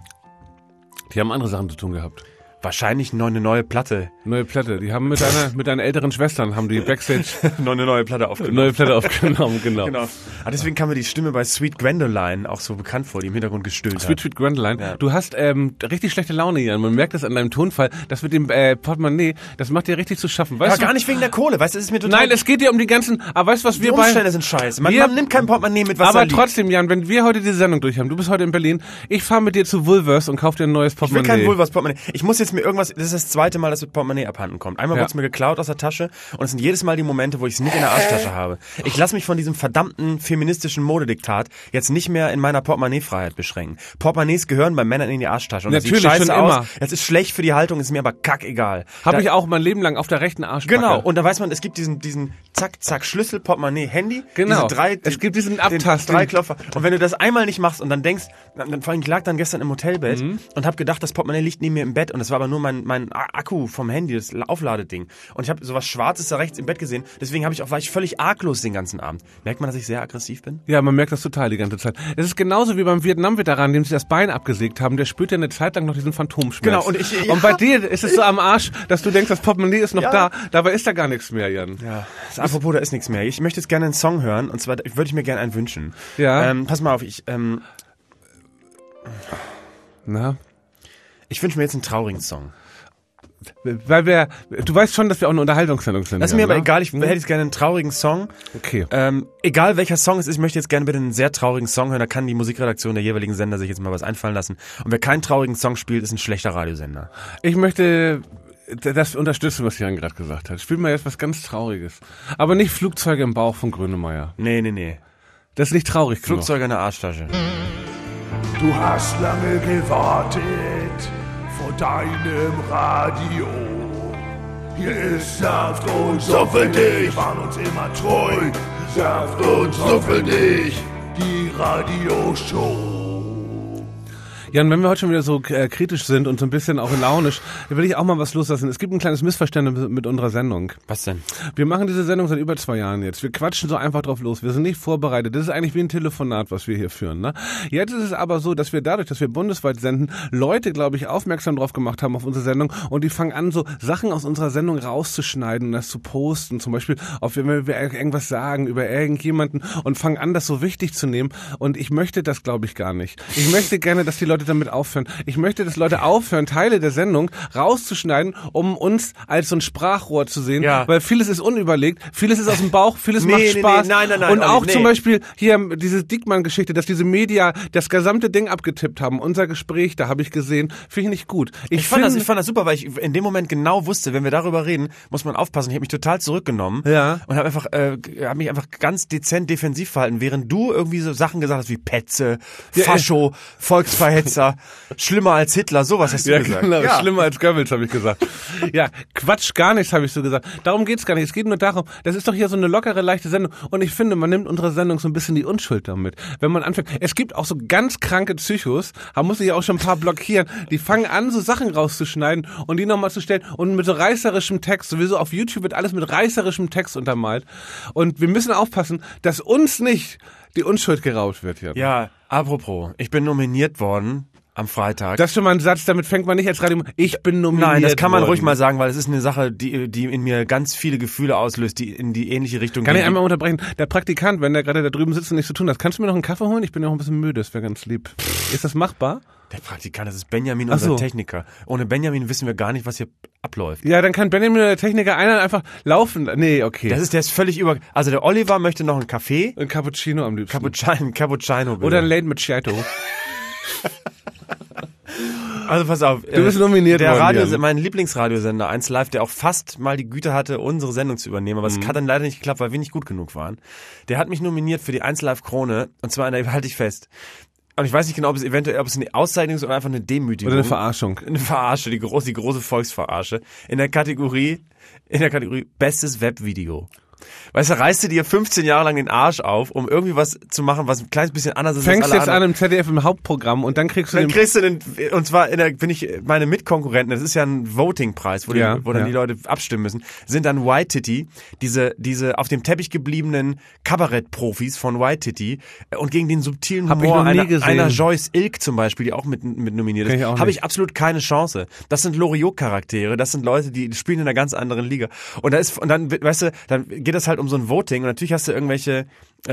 Die haben andere Sachen zu tun gehabt. Wahrscheinlich noch eine neue Platte. Neue Platte. Die haben mit deinen älteren Schwestern haben die Backstage noch eine neue Platte aufgenommen. Neue Platte aufgenommen, genau. Deswegen kam mir die Stimme bei Sweet Gwendoline auch so bekannt vor, die im Hintergrund gestöhnt hat. Sweet Gwendoline. Ja. Du hast richtig schlechte Laune, Jan. Man merkt das an deinem Tonfall. Das mit dem Portemonnaie, das macht dir richtig zu schaffen. Weißt du? Gar nicht wegen der Kohle. Weißt du, das ist mir total... Nein, es geht dir um die ganzen... Aber weißt du, was wir Die Umstände sind scheiße. Man nimmt kein Portemonnaie mit, was aber da liegt. trotzdem, Jan, wenn wir heute diese Sendung durch haben, du bist heute in Berlin, ich fahre mit dir zu Woolworths und kauf dir ein neues Portemonnaie. Ich will kein Woolworths-Portemonnaie. Ich muss jetzt mir irgendwas... Das ist das zweite Mal, dass das Portemonnaie abhanden kommt. Einmal wurde es mir geklaut aus der Tasche und es sind jedes Mal die Momente, wo ich es nicht in der Arschtasche habe. Ich lasse mich von diesem verdammten feministischen Modediktat jetzt nicht mehr in meiner Portemonnaie-Freiheit beschränken. Portemonnaies gehören bei Männern in die Arschtasche. Und natürlich, das sieht scheiße schon aus. Immer. Das ist schlecht für die Haltung, ist mir aber kackegal. Habe ich auch mein Leben lang auf der rechten Arschbacke. Genau, und da weiß man, es gibt diesen Zack-Zack-Schlüssel, Portemonnaie, Handy. Genau, es gibt diesen Abtasten. 3 Klopfer. Und wenn du das einmal nicht machst und dann denkst, vor allem, ich lag dann gestern im Hotelbett und habe gedacht, das Portemonnaie liegt neben mir im Bett und das war aber nur mein Akku vom Handy, das Aufladeding. Und ich habe sowas Schwarzes da rechts im Bett gesehen, deswegen war ich völlig arglos den ganzen Abend. Merkt man, dass ich sehr aggressiv bin? Ja, man merkt das total die ganze Zeit. Es ist genauso wie beim Vietnam-Veteran, dem sie das Bein abgesägt haben, der spürt ja eine Zeit lang noch diesen Phantomschmerz. Genau, und bei dir ist es so am Arsch, dass du denkst, das Portemonnaie ist noch da, dabei ist da gar nichts mehr, Jan. Ja, apropos, da ist nichts mehr. Ich möchte jetzt gerne einen Song hören, und zwar würde ich mir gerne einen wünschen. Ja. Pass mal auf, ich wünsche mir jetzt einen traurigen Song. Weil du weißt schon, dass wir auch eine Unterhaltungssendung sind. Das ist mir aber egal, ich hätte jetzt gerne einen traurigen Song. Okay. Egal welcher Song es ist, ich möchte jetzt gerne bitte einen sehr traurigen Song hören, da kann die Musikredaktion der jeweiligen Sender sich jetzt mal was einfallen lassen. Und wer keinen traurigen Song spielt, ist ein schlechter Radiosender. Ich möchte das unterstützen, was Jan gerade gesagt hat. Spiel mal jetzt was ganz Trauriges. Aber nicht Flugzeuge im Bauch von Grönemeyer. Nee. Das ist nicht traurig genug. Flugzeuge in der Arschtasche. Du hast lange gewartet vor deinem Radio. Hier ist Saft und sorgfältig. Wir waren uns immer treu. Saft und sorgfältig. Die Radioshow. Ja, und wenn wir heute schon wieder so kritisch sind und so ein bisschen auch launisch, dann will ich auch mal was loslassen. Es gibt ein kleines Missverständnis mit unserer Sendung. Was denn? Wir machen diese Sendung seit über 2 Jahren jetzt. Wir quatschen so einfach drauf los. Wir sind nicht vorbereitet. Das ist eigentlich wie ein Telefonat, was wir hier führen. Ne? Jetzt ist es aber so, dass wir dadurch, dass wir bundesweit senden, Leute, glaube ich, aufmerksam drauf gemacht haben auf unsere Sendung und die fangen an, so Sachen aus unserer Sendung rauszuschneiden und das zu posten. Zum Beispiel, wenn wir irgendwas sagen über irgendjemanden und fangen an, das so wichtig zu nehmen. Und ich möchte das, glaube ich, gar nicht. Ich möchte gerne, dass die Leute damit aufhören. Ich möchte, dass Leute aufhören, Teile der Sendung rauszuschneiden, um uns als so ein Sprachrohr zu sehen, weil vieles ist unüberlegt, vieles ist aus dem Bauch, vieles macht Spaß. Nein, und auch zum Beispiel hier diese Diekmann-Geschichte, dass diese Media das gesamte Ding abgetippt haben. Unser Gespräch, da habe ich gesehen, finde ich nicht gut. Ich fand das super, weil ich in dem Moment genau wusste, wenn wir darüber reden, muss man aufpassen. Ich habe mich total zurückgenommen und habe mich einfach ganz dezent defensiv verhalten, während du irgendwie so Sachen gesagt hast wie Petze, Fascho, Volksverhetzer, schlimmer als Hitler, sowas hast du gesagt. Genau, schlimmer als Goebbels, habe ich gesagt. Ja, Quatsch, gar nichts, habe ich so gesagt. Darum geht's gar nicht. Es geht nur darum, das ist doch hier so eine lockere, leichte Sendung. Und ich finde, man nimmt unsere Sendung so ein bisschen die Unschuld damit. Wenn man anfängt, es gibt auch so ganz kranke Psychos, da muss ich auch schon ein paar blockieren, die fangen an, so Sachen rauszuschneiden und die nochmal zu stellen und mit so reißerischem Text, sowieso auf YouTube wird alles mit reißerischem Text untermalt. Und wir müssen aufpassen, dass uns nicht die Unschuld geraubt wird hier. Ja, apropos, ich bin nominiert worden am Freitag. Das ist schon mal ein Satz, damit fängt man nicht als Radio. Ich bin nominiert. Nein, das kann man ruhig mal sagen, weil es ist eine Sache, die in mir ganz viele Gefühle auslöst, die in die ähnliche Richtung gehen. Kann ich einmal unterbrechen? Der Praktikant, wenn der gerade da drüben sitzt und nichts zu tun hat, kannst du mir noch einen Kaffee holen? Ich bin ja auch ein bisschen müde, das wäre ganz lieb. Ist das machbar? Der Praktikant, das ist Benjamin, unser Techniker. Ohne Benjamin wissen wir gar nicht, was hier abläuft. Ja, dann kann Benjamin, der Techniker, einer einfach laufen. Nee, okay. Der ist völlig Also der Oliver möchte noch einen Kaffee. Ein Cappuccino am liebsten. Cappuccino bitte. Oder ein Late Macchiato. Also pass auf. Du bist nominiert worden. Mein Lieblingsradiosender 1 Live, der auch fast mal die Güte hatte, unsere Sendung zu übernehmen, aber es hat dann leider nicht geklappt, weil wir nicht gut genug waren. Der hat mich nominiert für die 1 Live Krone, und zwar halte ich fest. Und ich weiß nicht genau, ob es eine Auszeichnung ist oder einfach eine Demütigung. Oder eine Verarschung. Eine Verarsche, die große Volksverarsche. In der Kategorie Bestes Webvideo. Weißt du, reißt du dir 15 Jahre lang den Arsch auf, um irgendwie was zu machen, was ein kleines bisschen anders ist als alle anderen. Fängst jetzt an im ZDF im Hauptprogramm und dann kriegst du und zwar bin ich meine Mitkonkurrenten, das ist ja ein Voting-Preis, wo dann die Leute abstimmen müssen, sind dann White Titty, diese auf dem Teppich gebliebenen Kabarettprofis von White Titty und gegen den subtilen Humor einer Joyce Ilk zum Beispiel, die auch mit nominiert ist, habe ich absolut keine Chance. Das sind Loriot-Charaktere, das sind Leute, die spielen in einer ganz anderen Liga. Und dann, weißt du, dann geht das halt um so ein Voting und natürlich hast du irgendwelche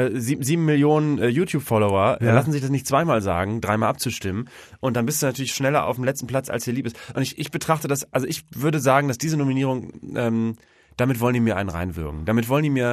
7 Millionen YouTube-Follower, lassen sich das nicht zweimal sagen, 3-mal abzustimmen und dann bist du natürlich schneller auf dem letzten Platz, als dir lieb ist. Und ich betrachte das, also ich würde sagen, dass diese Nominierung, damit wollen die mir einen reinwürgen. Damit wollen die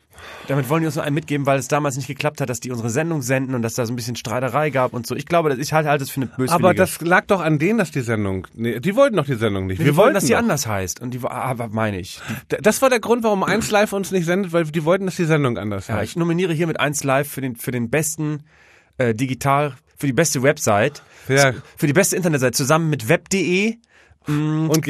uns nur einen mitgeben, weil es damals nicht geklappt hat, dass die unsere Sendung senden und dass da so ein bisschen Streiterei gab und so. Ich glaube, ich halte das für eine böswillige. Aber das lag doch an denen, dass die Sendung, die wollten doch die Sendung nicht. Wir wollten, dass die anders heißt. Und meine ich. Das war der Grund, warum 1 Live uns nicht sendet, weil die wollten, dass die Sendung anders heißt. Ja, ich nominiere hier mit 1 Live für den besten für die beste Website, für die beste Internetseite, zusammen mit web.de und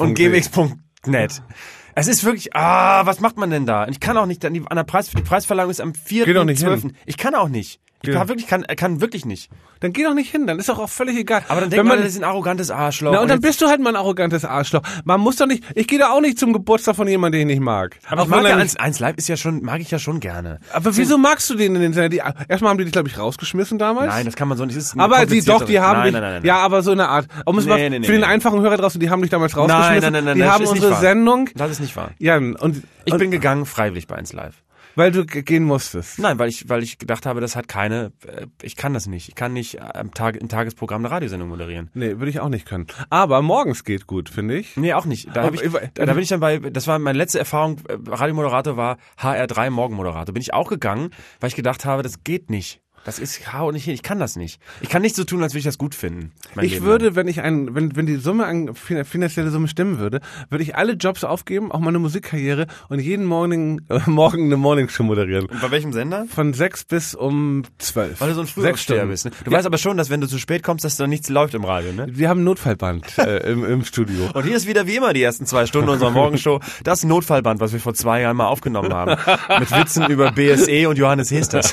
gmx.net. Es ist wirklich, was macht man denn da? Ich kann auch nicht, die Preisverleihung ist am 4.12. Ich kann auch nicht. Ich kann wirklich nicht. Dann geh doch nicht hin, dann ist doch auch völlig egal. Aber dann denkt man, das ist ein arrogantes Arschloch. Na, und dann bist du halt mal ein arrogantes Arschloch. Man muss doch nicht, ich gehe da auch nicht zum Geburtstag von jemandem, den ich nicht mag. Aber ich mag ja 1 Live mag ich ja schon gerne. Aber wieso magst du den in den Sender? Erstmal haben die dich, glaube ich, rausgeschmissen damals. Nein, das kann man so nicht. Aber die haben dich, nein. ja, aber so eine Art. Für den einfachen Hörer draußen, die haben dich damals rausgeschmissen. Nein. Die haben unsere Sendung. Das ist nicht wahr. Ja, und ich bin gegangen freiwillig bei 1 Live. Weil du gehen musstest? Nein, weil ich gedacht habe, das hat ich kann das nicht. Ich kann nicht im Tagesprogramm eine Radiosendung moderieren. Nee, würde ich auch nicht können. Aber morgens geht gut, finde ich. Nee, auch nicht. Da bin ich dann das war meine letzte Erfahrung, Radiomoderator war HR3 Morgenmoderator. Bin ich auch gegangen, weil ich gedacht habe, das geht nicht. Das ist hau nicht hin. Ich kann das nicht. Ich kann nicht so tun, als würde ich das gut finden. Ich würde, wenn die Summe finanzielle Summe stimmen würde ich alle Jobs aufgeben, auch meine Musikkarriere und jeden Morgen eine Morningshow moderieren. Und bei welchem Sender? Von 6 bis um 12. Weil du so ein Frühaufsteher bist. Ne? Du weißt aber schon, dass wenn du zu spät kommst, dass da nichts läuft im Radio, ne? Wir haben ein Notfallband im Studio. Und hier ist wieder wie immer die ersten 2 Stunden unserer Morgenshow das Notfallband, was wir vor 2 Jahren mal aufgenommen haben. Mit Witzen über BSE und Johannes Hesters.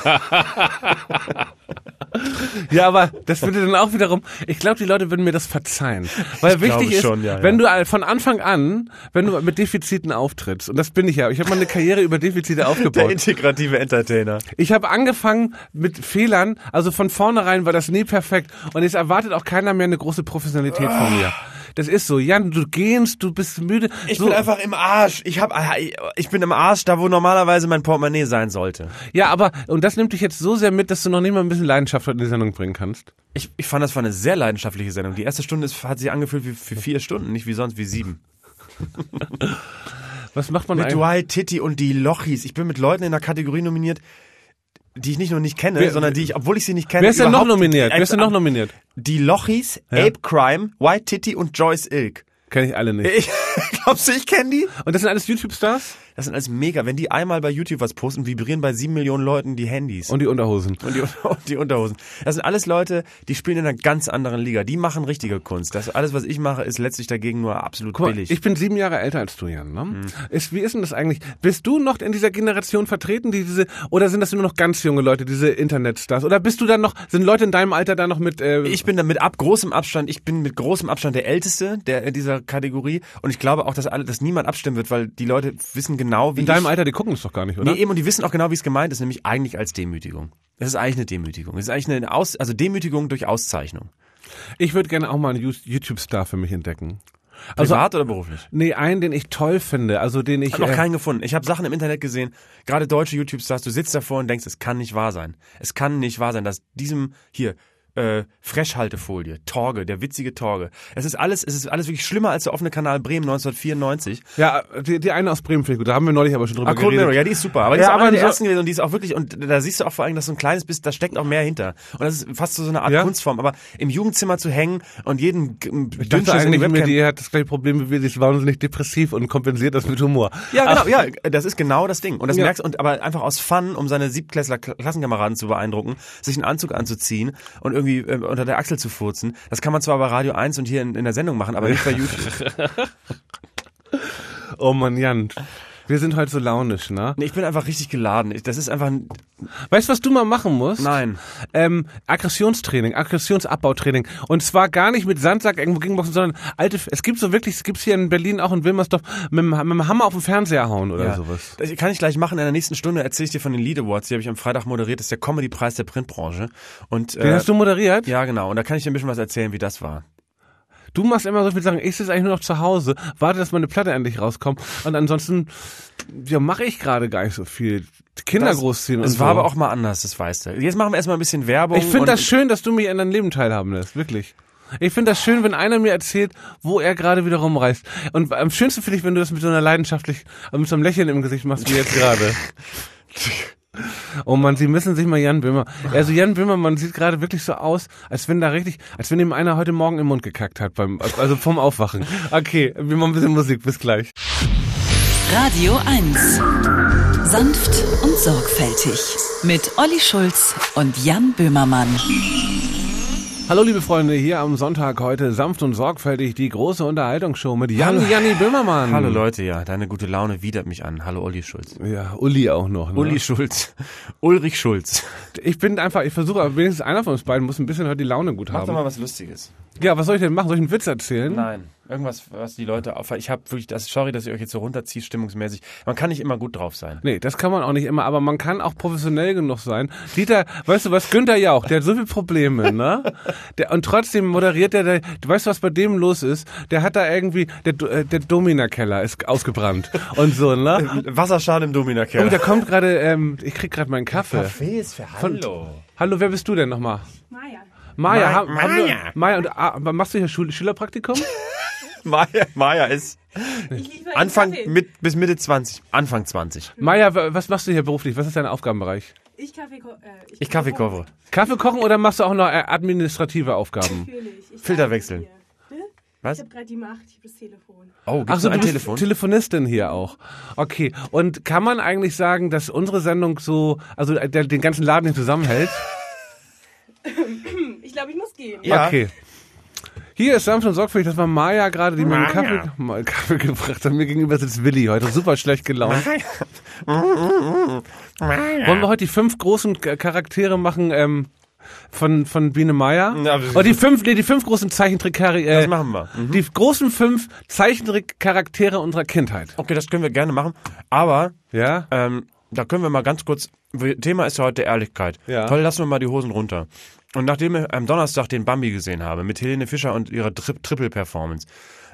Ja, aber das würde dann auch wiederum, ich glaube, die Leute würden mir das verzeihen. Weil wichtig ist, schon, ja, wenn du von Anfang an, wenn du mit Defiziten auftrittst, und das bin ich ja, ich habe mal eine Karriere über Defizite aufgebaut. Der integrative Entertainer. Ich habe angefangen mit Fehlern, also von vornherein war das nie perfekt und jetzt erwartet auch keiner mehr eine große Professionalität von mir. Das ist so, Jan, du gehst, du bist müde. Ich bin einfach im Arsch. Ich bin im Arsch, da wo normalerweise mein Portemonnaie sein sollte. Ja, aber, und das nimmt dich jetzt so sehr mit, dass du noch nicht mal ein bisschen Leidenschaft in die Sendung bringen kannst. Ich fand, das war eine sehr leidenschaftliche Sendung. Die erste Stunde hat sich angefühlt wie für 4 Stunden, nicht wie sonst, wie 7. Was macht man mit eigentlich? Dwight, Titti und die Lochis. Ich bin mit Leuten in der Kategorie nominiert, die ich nicht nur nicht kenne, sondern die ich, obwohl ich sie nicht kenne. Wer ist denn noch nominiert? Die Lochis, ja. Ape Crime, White Titty und Joyce Ilk. Kenn ich alle nicht. Glaubst du, ich kenne die? Und das sind alles YouTube-Stars? Das sind alles mega. Wenn die einmal bei YouTube was posten, vibrieren bei 7 Millionen Leuten die Handys. Und die Unterhosen. Und die Unterhosen. Das sind alles Leute, die spielen in einer ganz anderen Liga. Die machen richtige Kunst. Das alles, was ich mache, ist letztlich dagegen nur absolut billig. Ich bin 7 Jahre älter als du, Jan. Ne? Wie ist denn das eigentlich? Bist du noch in dieser Generation vertreten, oder sind das nur noch ganz junge Leute, diese Internetstars? Oder bist du dann noch, sind Leute in deinem Alter da noch mit... Ich bin da mit großem Abstand der Älteste in dieser Kategorie. Und ich glaube auch, dass niemand abstimmen wird, weil die Leute wissen genau, wie in deinem Alter, die gucken es doch gar nicht, oder? Nee, eben, und die wissen auch genau, wie es gemeint ist, nämlich eigentlich als Demütigung. Das ist eigentlich eine Demütigung. Das ist eigentlich Demütigung durch Auszeichnung. Ich würde gerne auch mal einen YouTube-Star für mich entdecken. Privat oder beruflich? Nee, einen, den ich toll finde, also den ich... Ich habe noch keinen gefunden. Ich habe Sachen im Internet gesehen, gerade deutsche YouTube-Stars, du sitzt davor und denkst, es kann nicht wahr sein. Es kann nicht wahr sein, dass diesem hier... Freshhaltefolie, Torge, der witzige Torge. Es ist alles wirklich schlimmer als der offene Kanal Bremen 1994. Ja, die eine aus Bremen finde ich gut, da haben wir neulich aber schon drüber geredet. Ja, die ist super, aber die ist auch eine der ersten gewesen und die ist auch wirklich, und da siehst du auch vor allem, dass so ein kleines bisschen, da steckt auch mehr hinter. Und das ist fast so eine Art Kunstform, aber im Jugendzimmer zu hängen und jeden ich dachte eigentlich, die hat das gleiche Problem wie wir, die ist wahnsinnig depressiv und kompensiert das mit Humor. Ja, genau, ja, das ist genau das Ding. Und das merkst du, aber einfach aus Fun, um seine Siebtklässler Klassenkameraden zu beeindrucken, sich einen Anzug anzuziehen und irgendwie unter der Achsel zu furzen. Das kann man zwar bei Radio 1 und hier in der Sendung machen, aber nicht bei YouTube. Oh Mann, Jan. Wir sind heute so launisch, ne? Nee, ich bin einfach richtig geladen. Das ist einfach... Weißt du, was du mal machen musst? Nein. Aggressionstraining, Aggressionsabbautraining. Und zwar gar nicht mit Sandsack irgendwo gegenboxen, sondern es gibt's hier in Berlin auch in Wilmersdorf mit dem Hammer auf den Fernseher hauen oder sowas. Das kann ich gleich machen. In der nächsten Stunde erzähle ich dir von den Lead Awards. Die habe ich am Freitag moderiert. Das ist der Comedy-Preis der Printbranche. Und, den hast du moderiert? Ja, genau. Und da kann ich dir ein bisschen was erzählen, wie das war. Du machst immer so viel Sachen, ich sitze eigentlich nur noch zu Hause, warte, dass meine Platte endlich rauskommt und ansonsten mache ich gerade gar nicht so viel. Kinder großziehen und so. Es war aber auch mal anders, das weißt du. Jetzt machen wir erstmal ein bisschen Werbung. Ich finde das schön, dass du mich in dein Leben teilhaben lässt, wirklich. Ich finde das schön, wenn einer mir erzählt, wo er gerade wieder rumreist. Und am schönsten finde ich, wenn du das mit so einer mit so einem Lächeln im Gesicht machst, wie jetzt gerade. Oh Mann, Sie müssen sich mal Jan Böhmer. Also Jan Böhmermann sieht gerade wirklich so aus, als wenn ihm einer heute Morgen im Mund gekackt hat also vom Aufwachen. Okay, wir machen ein bisschen Musik, bis gleich. Radio 1. Sanft und sorgfältig. Mit Olli Schulz und Jan Böhmermann. Hallo liebe Freunde, hier am Sonntag heute sanft und sorgfältig die große Unterhaltungsshow mit Janni Böhmermann. Hallo Leute, ja, deine gute Laune widert mich an. Hallo Olli Schulz. Ja, Uli auch noch. Ne? Uli Schulz. Ulrich Schulz. Ich versuche, wenigstens einer von uns beiden muss ein bisschen heute die Laune gut haben. Mach doch mal was Lustiges. Ja, was soll ich denn machen? Soll ich einen Witz erzählen? Nein. Irgendwas, was die Leute auffallen. Ich habe wirklich sorry, dass ich euch jetzt so runterziehe, stimmungsmäßig. Man kann nicht immer gut drauf sein. Nee, das kann man auch nicht immer, aber man kann auch professionell genug sein. Dieter, weißt du was, Günther Jauch, der hat so viele Probleme, ne? Und trotzdem moderiert du weißt du, was bei dem los ist? Der hat da irgendwie, der Domina-Keller ist ausgebrannt und so, ne? Wasserschaden im Domina-Keller. Und da kommt gerade, ich krieg gerade meinen Kaffee. Kaffee ist für Hallo. Hallo, wer bist du denn nochmal? Maja. Maja, und machst du hier Schülerpraktikum? Maja ist bis Mitte 20. Anfang 20. Maja, was machst du hier beruflich? Was ist dein Aufgabenbereich? Ich Kaffee koche. Kaffee kochen oder machst du auch noch administrative Aufgaben? Natürlich. Filter wechseln. Was? Ich habe gerade die Macht, ich habe das Telefon. Oh, Ach gibt's so, ein du bist Telefon? Telefonistin hier auch. Okay. Und kann man eigentlich sagen, dass unsere Sendung so, also den ganzen Laden hier zusammenhält? Ich glaube, ich muss gehen. Ja. Okay. Hier ist sanft und sorgfältig, das war Maja gerade, die mir einen Kaffee gebracht hat. Mir gegenüber sitzt Willi heute, super schlecht gelaunt. Wollen wir heute die 5 großen Charaktere machen, von Biene Meier? Ja, Oder die 5 großen Zeichentrickcharaktere. Das machen wir. Die großen 5 Zeichentrickcharaktere unserer Kindheit. Okay, das können wir gerne machen. Aber Ja? da können wir mal ganz kurz, Thema ist ja heute Ehrlichkeit. Ja. Toll, lassen wir mal die Hosen runter. Und nachdem ich am Donnerstag den Bambi gesehen habe, mit Helene Fischer und ihrer Triple-Performance,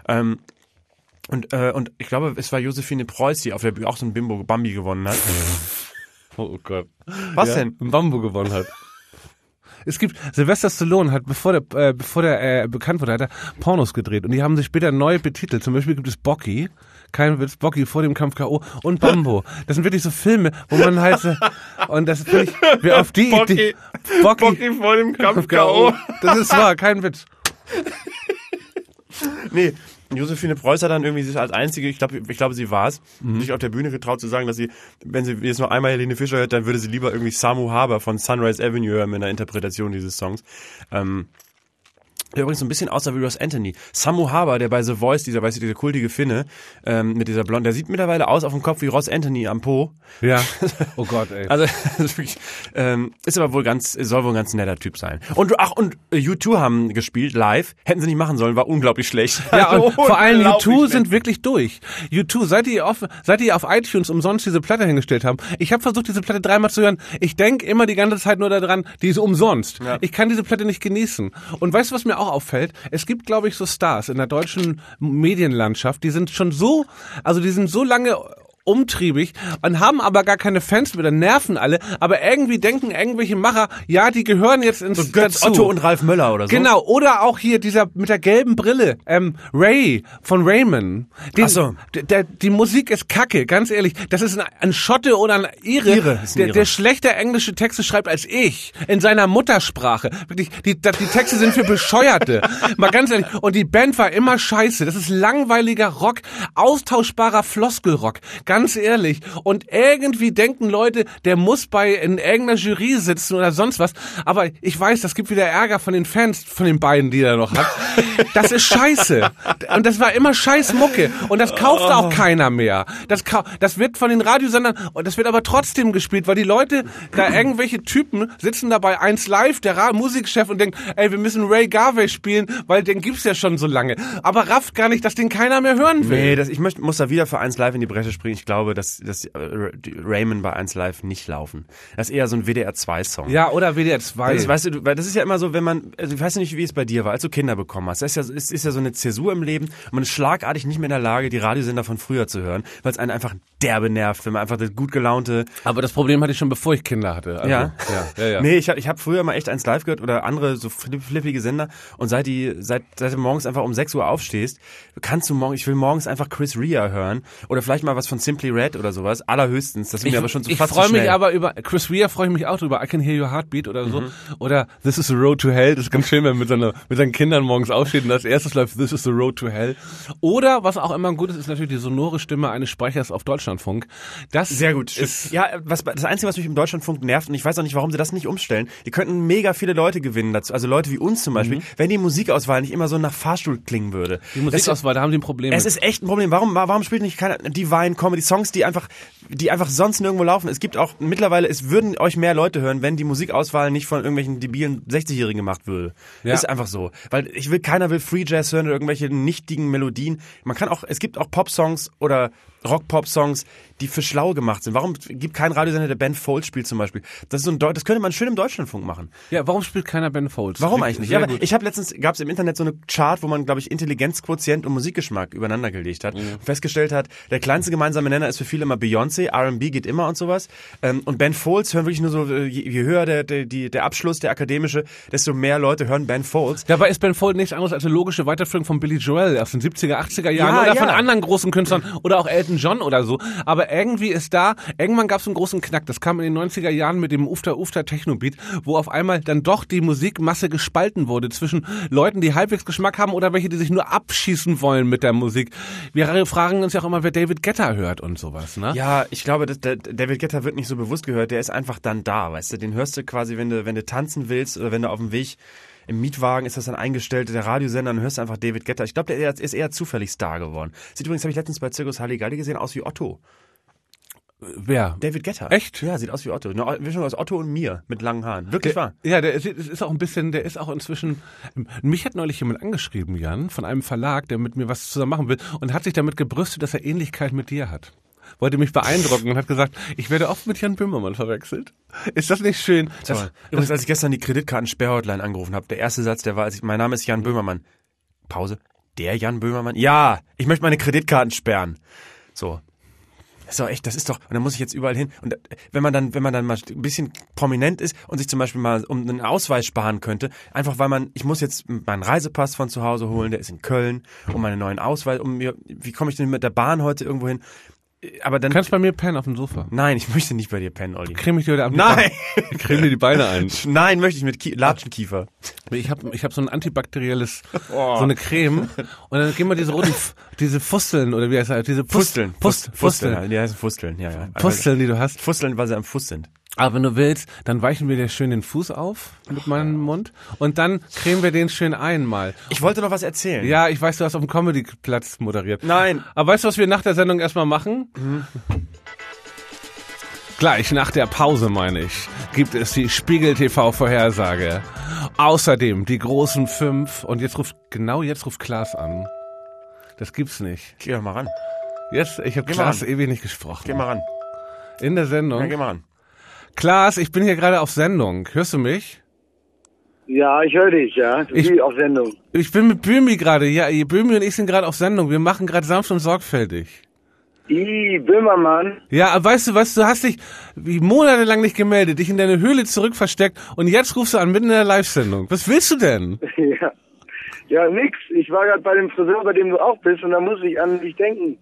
und ich glaube, es war Josephine Preuß, die auf der Bühne auch so ein Bambi gewonnen hat. Oh Gott. Was denn? Ein Bambu gewonnen hat. Es gibt, Sylvester Stallone hat, bevor der bekannt wurde, hat er Pornos gedreht und die haben sich später neu betitelt. Zum Beispiel gibt es Bocky, kein Witz, Bocky vor dem Kampf K.O. und Bambo. Das sind wirklich so Filme, wo man halt so, und das finde ich, wer auf die Idee, Bocky vor dem Kampf K.O. Das ist wahr, kein Witz. Nee, Josephine Preuß hat dann irgendwie sich als einzige, ich glaube, sie war es, sich auf der Bühne getraut zu sagen, dass sie, wenn sie jetzt noch einmal Helene Fischer hört, dann würde sie lieber irgendwie Samu Haber von Sunrise Avenue hören mit einer Interpretation dieses Songs. Der übrigens so ein bisschen aussah wie Ross Anthony. Samu Haber, der bei The Voice, dieser kultige Finne, mit dieser Blonde, der sieht mittlerweile aus auf dem Kopf wie Ross Anthony am Po. Ja. Oh Gott, ey. Also, das ist wirklich, ist aber soll wohl ein ganz netter Typ sein. Und U2 haben gespielt, live. Hätten sie nicht machen sollen, war unglaublich schlecht. Ja, und vor allem Unglaublich U2 schlecht. sind wirklich durch. U2, seit die auf iTunes umsonst diese Platte hingestellt haben. Ich habe versucht, diese Platte 3-mal zu hören. Ich denke immer die ganze Zeit nur daran, die ist umsonst. Ja. Ich kann diese Platte nicht genießen. Und weißt du, was mir auch auffällt? Es gibt, glaube ich, so Stars in der deutschen Medienlandschaft, die sind schon so, also die sind so lange umtriebig und haben aber gar keine Fans mehr, dann nerven alle, aber irgendwie denken irgendwelche Macher, ja, die gehören jetzt ins So Götz, dazu. Otto und Ralf Möller oder so. Genau, oder auch hier dieser mit der gelben Brille, Ray von Raymond. Ach so. Die Musik ist kacke, ganz ehrlich. Das ist ein Schotte oder ein Ire, Ist ein Ire. der schlechter englische Texte schreibt als ich, in seiner Muttersprache. Wirklich, die Texte sind für Bescheuerte. Mal ganz ehrlich. Und die Band war immer scheiße. Das ist langweiliger Rock, austauschbarer Floskelrock. Ganz ehrlich. Und irgendwie denken Leute, der muss in irgendeiner Jury sitzen oder sonst was. Aber ich weiß, das gibt wieder Ärger von den Fans, von den beiden, die er noch hat. Das ist scheiße. Und das war immer scheiß Mucke. Und das kauft auch keiner mehr. Das wird von den Radiosendern, und das wird aber trotzdem gespielt, weil die Leute, da irgendwelche Typen sitzen da bei 1 Live, der Musikchef, und denken, ey, wir müssen Ray Garvey spielen, weil den gibt's ja schon so lange. Aber rafft gar nicht, dass den keiner mehr hören will. Nee, muss da wieder für 1 Live in die Bresche springen. Ich glaube, dass die Raymond bei 1 Live nicht laufen. Das ist eher so ein WDR-2-Song. Ja, oder WDR 2. Das, weißt du, weil das ist ja immer so, wenn man, also ich weiß nicht, wie es bei dir war, als du Kinder bekommen hast. Das ist ja so eine Zäsur im Leben und man ist schlagartig nicht mehr in der Lage, die Radiosender von früher zu hören, weil es einen einfach derbe nervt, wenn man einfach das gut gelaunte... Aber das Problem hatte ich schon, bevor ich Kinder hatte. Also, Ja? Ja. Nee, ich hab früher mal echt 1 Live gehört oder andere so flippige Sender und seit du morgens einfach um 6 Uhr aufstehst, ich will morgens einfach Chris Rea hören oder vielleicht mal was von Simply Red oder sowas, allerhöchstens. Das ist mir aber schon zu fast Ich freue zu mich schnell. aber über Chris Rea, freue ich mich auch drüber. I Can Hear Your Heartbeat oder so. Oder This is the Road to Hell. Das ist ganz schön, wenn man mit seinen Kindern morgens aufsteht und als erstes läuft This is the Road to Hell. Oder, was auch immer gut ist natürlich die sonore Stimme eines Sprechers auf Deutschlandfunk. Das Sehr gut. Ja, das Einzige, was mich im Deutschlandfunk nervt, und ich weiß auch nicht, warum sie das nicht umstellen, die könnten mega viele Leute gewinnen dazu, also Leute wie uns zum Beispiel, wenn die Musikauswahl nicht immer so nach Fahrstuhl klingen würde. die Musikauswahl, da haben sie ein Problem Es mit. ist echt ein Problem. Warum spielt nicht keiner Divine Comedy Songs, die einfach sonst nirgendwo laufen? Es gibt auch mittlerweile, es würden euch mehr Leute hören, wenn die Musikauswahl nicht von irgendwelchen debilen 60-Jährigen gemacht würde. Ja. Ist einfach so. Weil keiner will Free Jazz hören oder irgendwelche nichtigen Melodien. Es gibt auch Pop-Songs oder Rock-Pop-Songs, die für schlau gemacht sind. Warum gibt kein Radiosender, der Ben Folds spielt zum Beispiel? Das könnte man schön im Deutschlandfunk machen. Ja, warum spielt keiner Ben Folds? Warum eigentlich nicht? Sehr Ja, gut. ich habe letztens, gab es im Internet so eine Chart, wo man, glaube ich, Intelligenzquotient und Musikgeschmack übereinander gelegt hat und festgestellt hat, der kleinste gemeinsame Nenner ist für viele immer Beyoncé, R&B geht immer und sowas. Und Ben Folds hören wirklich nur so, je höher der Abschluss, der akademische, desto mehr Leute hören Ben Folds. Dabei ist Ben Folds nichts anderes als eine logische Weiterführung von Billy Joel aus den 70er, 80er Jahren Ja, oder von ja. anderen großen Künstlern oder auch Elton Elton John oder so. Aber irgendwie irgendwann gab es einen großen Knack. Das kam in den 90er Jahren mit dem Ufta Ufta Techno-Beat, wo auf einmal dann doch die Musikmasse gespalten wurde zwischen Leuten, die halbwegs Geschmack haben oder welche, die sich nur abschießen wollen mit der Musik. Wir fragen uns ja auch immer, wer David Guetta hört und sowas, ne? Ja, ich glaube, David Guetta wird nicht so bewusst gehört. Der ist einfach dann da, weißt du. Den hörst du quasi, wenn du tanzen willst oder wenn du auf dem Weg im Mietwagen ist das dann eingestellt, der Radiosender, dann hörst du einfach David Guetta. Ich glaube, der ist eher zufällig Star geworden. Sieht übrigens, habe ich letztens bei Circus Halligalli gesehen, aus wie Otto. Wer? David Guetta. Echt? Ja, sieht aus wie Otto. Eine Mischung aus Otto und mir mit langen Haaren. Wirklich wahr. Ja, der ist auch ein bisschen, der ist auch inzwischen, mich hat neulich jemand angeschrieben, Jan, von einem Verlag, der mit mir was zusammen machen will und hat sich damit gebrüstet, dass er Ähnlichkeit mit dir hat. Wollte mich beeindrucken und hat gesagt, ich werde oft mit Jan Böhmermann verwechselt. Ist das nicht schön? Übrigens, als ich gestern die Kreditkarten-Sperrhotline angerufen habe, der erste Satz, der war, mein Name ist Jan Böhmermann. Pause. Der Jan Böhmermann? Ja, ich möchte meine Kreditkarten sperren. So. Das ist doch echt, das ist doch, und dann muss ich jetzt überall hin. Und wenn man dann mal ein bisschen prominent ist und sich zum Beispiel mal um einen Ausweis sparen könnte, einfach weil ich muss jetzt meinen Reisepass von zu Hause holen, der ist in Köln, um meinen neuen Ausweis, wie komme ich denn mit der Bahn heute irgendwo hin? Aber dann. Kannst bei mir pennen auf dem Sofa. Nein, ich möchte nicht bei dir pennen, Olli. Creme ich dir heute Abend. Nein! Creme dir die Beine ein. Nein, möchte ich mit Latschenkiefer. Ich hab so ein antibakterielles, so eine Creme. Und dann gehen wir diese Fusteln, oder wie heißt das? Diese Fusteln. Fusteln. Die heißen Fusteln, ja. Fusteln, die du hast. Fusteln, weil sie am Fuß sind. Aber wenn du willst, dann weichen wir dir schön den Fuß auf mit meinem Mund und dann cremen wir den schön ein mal. Ich wollte noch was erzählen. Ja, ich weiß, du hast auf dem Comedy-Platz moderiert. Nein. Aber weißt du, was wir nach der Sendung erstmal machen? Mhm. Gleich nach der Pause, meine ich, gibt es die Spiegel-TV-Vorhersage. Außerdem die großen 5 und jetzt ruft Klaas an. Das gibt's nicht. Geh doch mal ran. Ich habe Klaas ewig nicht gesprochen. Geh mal ran. In der Sendung? Ja, geh mal ran. Klaas, ich bin hier gerade auf Sendung. Hörst du mich? Ja, ich höre dich, ja. Du bist auf Sendung. Ich bin mit Böhmi gerade. Ja, Böhmi und ich sind gerade auf Sendung. Wir machen gerade sanft und sorgfältig. Böhmermann. Ja, weißt du was, du hast dich monatelang nicht gemeldet, dich in deine Höhle zurückversteckt und jetzt rufst du an mitten in der Live-Sendung. Was willst du denn? Ja, nix. Ich war gerade bei dem Friseur, bei dem du auch bist und da muss ich an dich denken.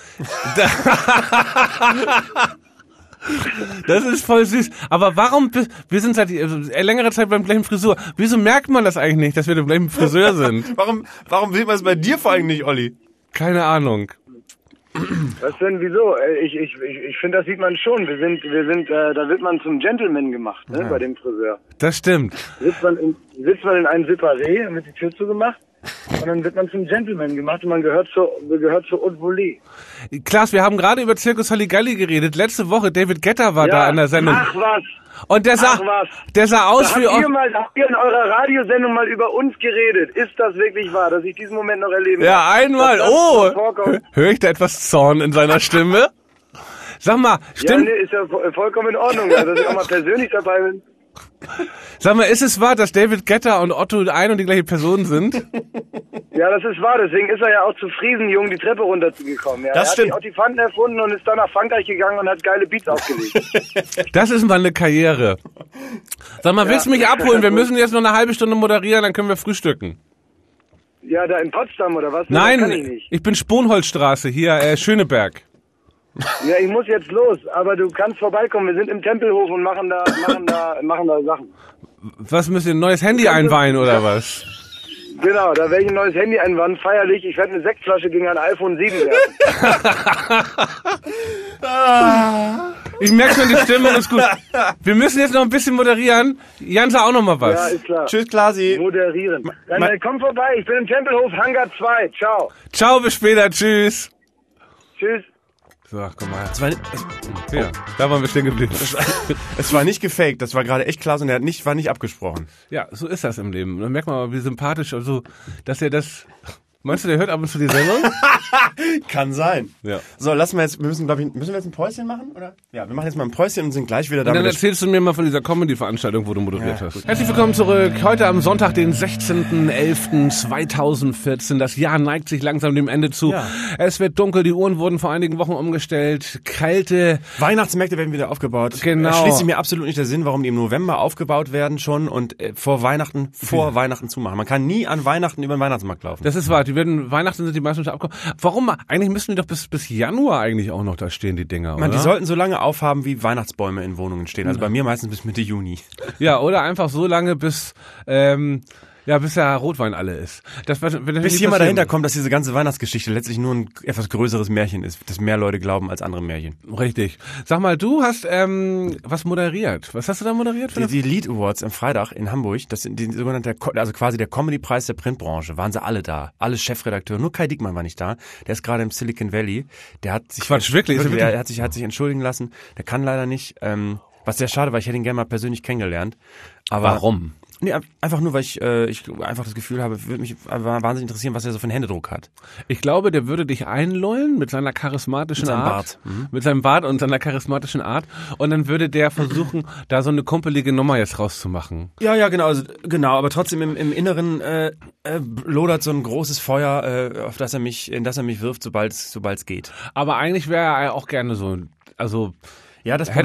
Das ist voll süß. Aber warum, wir sind seit längerer Zeit beim gleichen Friseur. Wieso merkt man das eigentlich nicht, dass wir beim gleichen Friseur sind? Warum sieht man es bei dir vor allem nicht, Olli? Keine Ahnung. Was denn, wieso? Ich finde, das sieht man schon. Wir sind, da wird man zum Gentleman gemacht, ne, bei dem Friseur. Das stimmt. Sitzt man in einem Separé, dann wird die Tür zugemacht. Und dann wird man zum Gentleman gemacht und man gehört zur Haute Volée. Klaas, wir haben gerade über Circus Halligalli geredet. Letzte Woche, David Guetta war da an der Sendung. Ach was. Und der sah aus wie... Habt ihr in eurer Radiosendung mal über uns geredet? Ist das wirklich wahr, dass ich diesen Moment noch erleben kann? Ja, einmal. Oh, höre ich da etwas Zorn in seiner Stimme? Sag mal, stimmt... Ja, nee, ist ja vollkommen in Ordnung, dass ich auch mal persönlich dabei bin. Sag mal, ist es wahr, dass David Guetta und Otto ein und die gleiche Person sind? Ja, das ist wahr. Deswegen ist er ja auch zu Friesenjung die Treppe runtergekommen. Ja. Das stimmt. Er hat die Ottifanten erfunden und ist dann nach Frankreich gegangen und hat geile Beats aufgelegt. Das ist mal eine Karriere. Sag mal, willst du mich abholen? Wir müssen jetzt noch eine halbe Stunde moderieren, dann können wir frühstücken. Ja, da in Potsdam oder was? Nein, kann ich nicht. Ich bin Sponholzstraße, hier Schöneberg. Ja, ich muss jetzt los, aber du kannst vorbeikommen. Wir sind im Tempelhof und machen da Sachen. Was, müsst ihr ein neues Handy einweihen oder was? Genau, da werde ich ein neues Handy einweihen, feierlich. Ich werde eine Sektflasche gegen ein iPhone 7 werfen. Ich merke schon, die Stimmung ist gut. Wir müssen jetzt noch ein bisschen moderieren. Jan, sag auch noch mal was. Ja, ist klar. Tschüss, Klasi. Moderieren. Dann komm vorbei, ich bin im Tempelhof, Hangar 2. Ciao. Ciao, bis später. Tschüss. Tschüss. So, komm mal. Ja, da waren wir stehen geblieben. Es war nicht gefaked, das war gerade echt klar und war nicht abgesprochen. Ja, so ist das im Leben. Dann merkt man mal, wie sympathisch, also, dass er das... Meinst du, der hört ab und zu die Sendung? Kann sein. Ja. So, müssen wir jetzt ein Päuschen machen, oder? Ja, wir machen jetzt mal ein Päuschen und sind gleich wieder da. Und dann erzählst du mir mal von dieser Comedy-Veranstaltung, wo du moderiert hast. Gut. Herzlich willkommen zurück. Heute am Sonntag, den 16.11.2014. Das Jahr neigt sich langsam dem Ende zu. Ja. Es wird dunkel, die Uhren wurden vor einigen Wochen umgestellt. Kalte Weihnachtsmärkte werden wieder aufgebaut. Genau. Schließt sich mir absolut nicht der Sinn, warum die im November aufgebaut werden schon und vor Weihnachten zumachen. Man kann nie an Weihnachten über den Weihnachtsmarkt laufen. Das ist wahr. die werden, Weihnachten sind die meisten schon abgekommen. Warum? Eigentlich müssten die doch bis Januar eigentlich auch noch da stehen, die Dinger, oder? Die sollten so lange aufhaben, wie Weihnachtsbäume in Wohnungen stehen. Also bei mir meistens bis Mitte Juni. Ja, oder einfach so lange, bis der Rotwein alle ist. Bis jemand dahinter kommt, dass diese ganze Weihnachtsgeschichte letztlich nur ein etwas größeres Märchen ist, das mehr Leute glauben als andere Märchen. Richtig. Sag mal, du hast was moderiert. Was hast du da moderiert? Die Lead Awards am Freitag in Hamburg, das sind die sogenannte, also quasi der Comedy-Preis der Printbranche, waren sie alle da. Alle Chefredakteure, nur Kai Diekmann war nicht da. Der ist gerade im Silicon Valley. Der hat sich Er hat sich entschuldigen lassen. Der kann leider nicht. Was sehr schade war, ich hätte ihn gerne mal persönlich kennengelernt. Aber warum? Nee, einfach nur, weil ich einfach das Gefühl habe, würde mich wahnsinnig interessieren, was er so für einen Händedruck hat. Ich glaube, der würde dich einlullen mit seiner charismatischen Art. Mit seinem Bart und seiner charismatischen Art. Und dann würde der versuchen, da so eine kumpelige Nummer jetzt rauszumachen. Ja, genau, aber trotzdem im Inneren lodert so ein großes Feuer, in das er mich wirft, sobald es geht. Aber eigentlich wäre er auch gerne so, also ja, das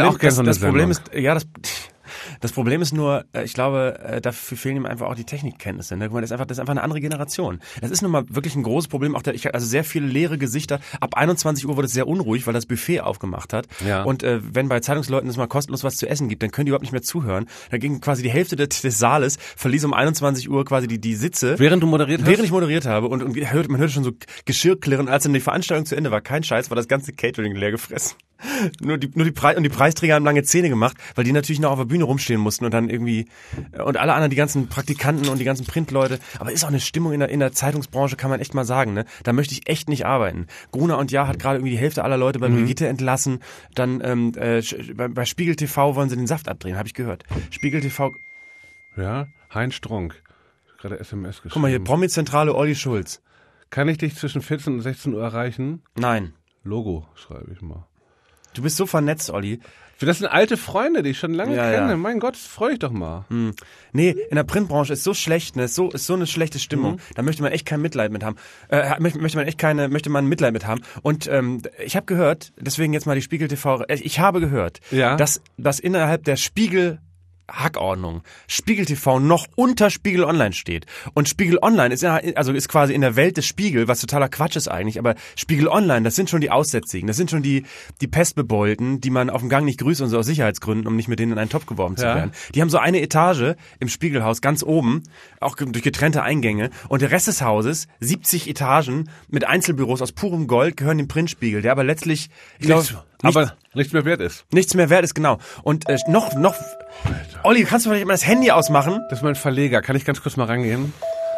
Problem ist nur, ich glaube, dafür fehlen ihm einfach auch die Technikkenntnisse. Ne? Das ist einfach eine andere Generation. Das ist nun mal wirklich ein großes Problem. Auch also sehr viele leere Gesichter. Ab 21 Uhr wurde es sehr unruhig, weil das Buffet aufgemacht hat. Ja. Und wenn bei Zeitungsleuten es mal kostenlos was zu essen gibt, dann können die überhaupt nicht mehr zuhören. Da ging quasi die Hälfte des Saales, verließ um 21 Uhr quasi die Sitze. Während du moderiert hast? Während ich moderiert habe. Und man hörte schon so Geschirrklirren. Als dann die Veranstaltung zu Ende war, kein Scheiß, war das ganze Catering leer gefressen. Und die Preisträger haben lange Zähne gemacht, weil die natürlich noch auf der Bühne rumstehen mussten und dann irgendwie, und alle anderen, die ganzen Praktikanten und die ganzen Printleute. Aber ist auch eine Stimmung in der Zeitungsbranche, kann man echt mal sagen, ne? Da möchte ich echt nicht arbeiten. Gruner und Jahr hat gerade irgendwie die Hälfte aller Leute bei Brigitte entlassen. Dann bei Spiegel TV wollen sie den Saft abdrehen, habe ich gehört. Spiegel TV. Ja, Heinz Strunk. Gerade SMS geschrieben. Guck mal hier, Promi-Zentrale Olli Schulz. Kann ich dich zwischen 14 und 16 Uhr erreichen? Nein. Logo schreibe ich mal. Du bist so vernetzt, Olli. Das sind alte Freunde, die ich schon lange kenne. Ja. Mein Gott, freu dich doch mal. Nee, in der Printbranche ist so schlecht, ne? Ist so eine schlechte Stimmung. Da möchte man echt kein Mitleid mit haben. Möchte man Mitleid mit haben. Und ich habe gehört, deswegen jetzt mal die Spiegel TV. Ich habe gehört, dass innerhalb der Hackordnung Spiegel TV noch unter Spiegel Online steht. Und Spiegel Online ist quasi in der Welt des Spiegel, was totaler Quatsch ist eigentlich, aber Spiegel Online, das sind schon die Aussätzigen, das sind schon die Pestbebeulten, die man auf dem Gang nicht grüßt und so aus Sicherheitsgründen, um nicht mit denen in einen Topf geworfen zu werden. Die haben so eine Etage im Spiegelhaus ganz oben, auch durch getrennte Eingänge, und der Rest des Hauses, 70 Etagen mit Einzelbüros aus purem Gold, gehören dem Printspiegel, der aber letztlich, nichts mehr wert ist. Nichts mehr wert ist, genau. Und noch Olli, kannst du vielleicht mal das Handy ausmachen? Das ist mein Verleger. Kann ich ganz kurz mal rangehen?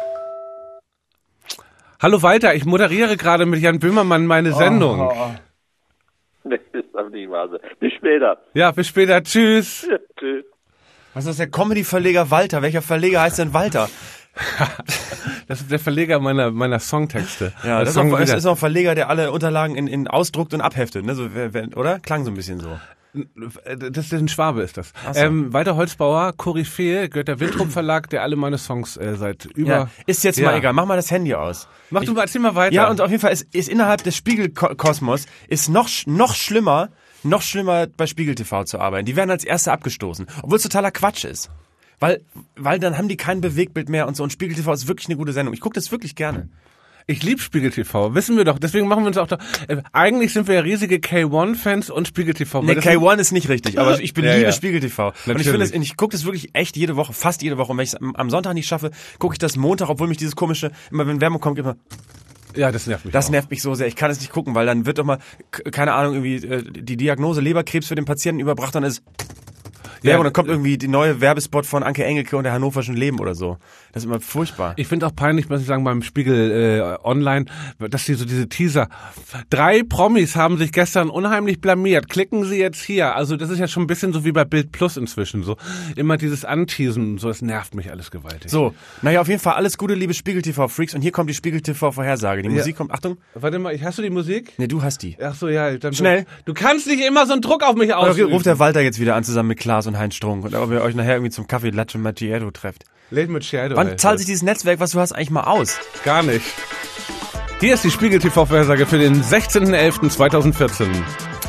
Hallo Walter, ich moderiere gerade mit Jan Böhmermann meine Sendung. Nee, das ist aber nicht wahr. Bis später. Ja, bis später. Tschüss. Ja, tschüss. Was ist der Comedy-Verleger Walter? Welcher Verleger heißt denn Walter? Das ist der Verleger meiner Songtexte. Ja, das ist auch ein Verleger, der alle Unterlagen in ausdruckt und abheftet, ne? So, oder? Klang so ein bisschen so. Das ist ein Schwabe, ist das. So. Walter Holzbauer, Koryphäe, gehört der Wildtrupp Verlag, der alle meine Songs seit über... Ja, ist jetzt mal egal, mach mal das Handy aus. Erzähl mal weiter. Ja, und auf jeden Fall ist innerhalb des Spiegelkosmos ist noch schlimmer bei Spiegel TV zu arbeiten. Die werden als Erste abgestoßen, obwohl es totaler Quatsch ist. Weil dann haben die kein Bewegtbild mehr und so. Und Spiegel TV ist wirklich eine gute Sendung. Ich gucke das wirklich gerne. Ich liebe Spiegel TV, wissen wir doch. Deswegen machen wir uns auch da. Eigentlich sind wir ja riesige K1-Fans und Spiegel TV. Nee, K1 ist nicht richtig, aber ich liebe Spiegel TV. Natürlich. Und ich gucke das wirklich echt jede Woche, fast jede Woche. Und wenn ich es am Sonntag nicht schaffe, gucke ich das Montag, obwohl mich dieses komische, immer wenn Wärme kommt, immer... Ja, das nervt mich. Das nervt mich so sehr. Ich kann es nicht gucken, weil dann wird doch mal, keine Ahnung, irgendwie die Diagnose Leberkrebs für den Patienten überbracht, dann ist... Ja, und dann kommt irgendwie die neue Werbespot von Anke Engelke und der Hannoverschen Leben oder so. Das ist immer furchtbar. Ich finde auch peinlich, muss ich sagen, beim Spiegel Online, dass die so diese Teaser. 3 Promis haben sich gestern unheimlich blamiert. Klicken Sie jetzt hier. Also das ist ja schon ein bisschen so wie bei Bild Plus inzwischen. So immer dieses Anteasen und so, das nervt mich alles gewaltig. So, naja, auf jeden Fall alles Gute, liebe Spiegel TV-Freaks. Und hier kommt die Spiegel TV-Vorhersage. Die Musik kommt, Achtung. Warte mal, hast du die Musik? Nee, du hast die. Ach so, ja. Dann schnell. Du kannst nicht immer so einen Druck auf mich ausüben. Ruft der Walter jetzt wieder an, zusammen mit Klaas und Heinz Strunk. Und ob ihr euch nachher irgendwie zum Kaffee Latte Macchiato trefft. Late Macchiato. Wann zahlt sich dieses Netzwerk, was du hast, eigentlich mal aus? Gar nicht. Hier ist die Spiegel TV-Vorhersage für den 16.11.2014.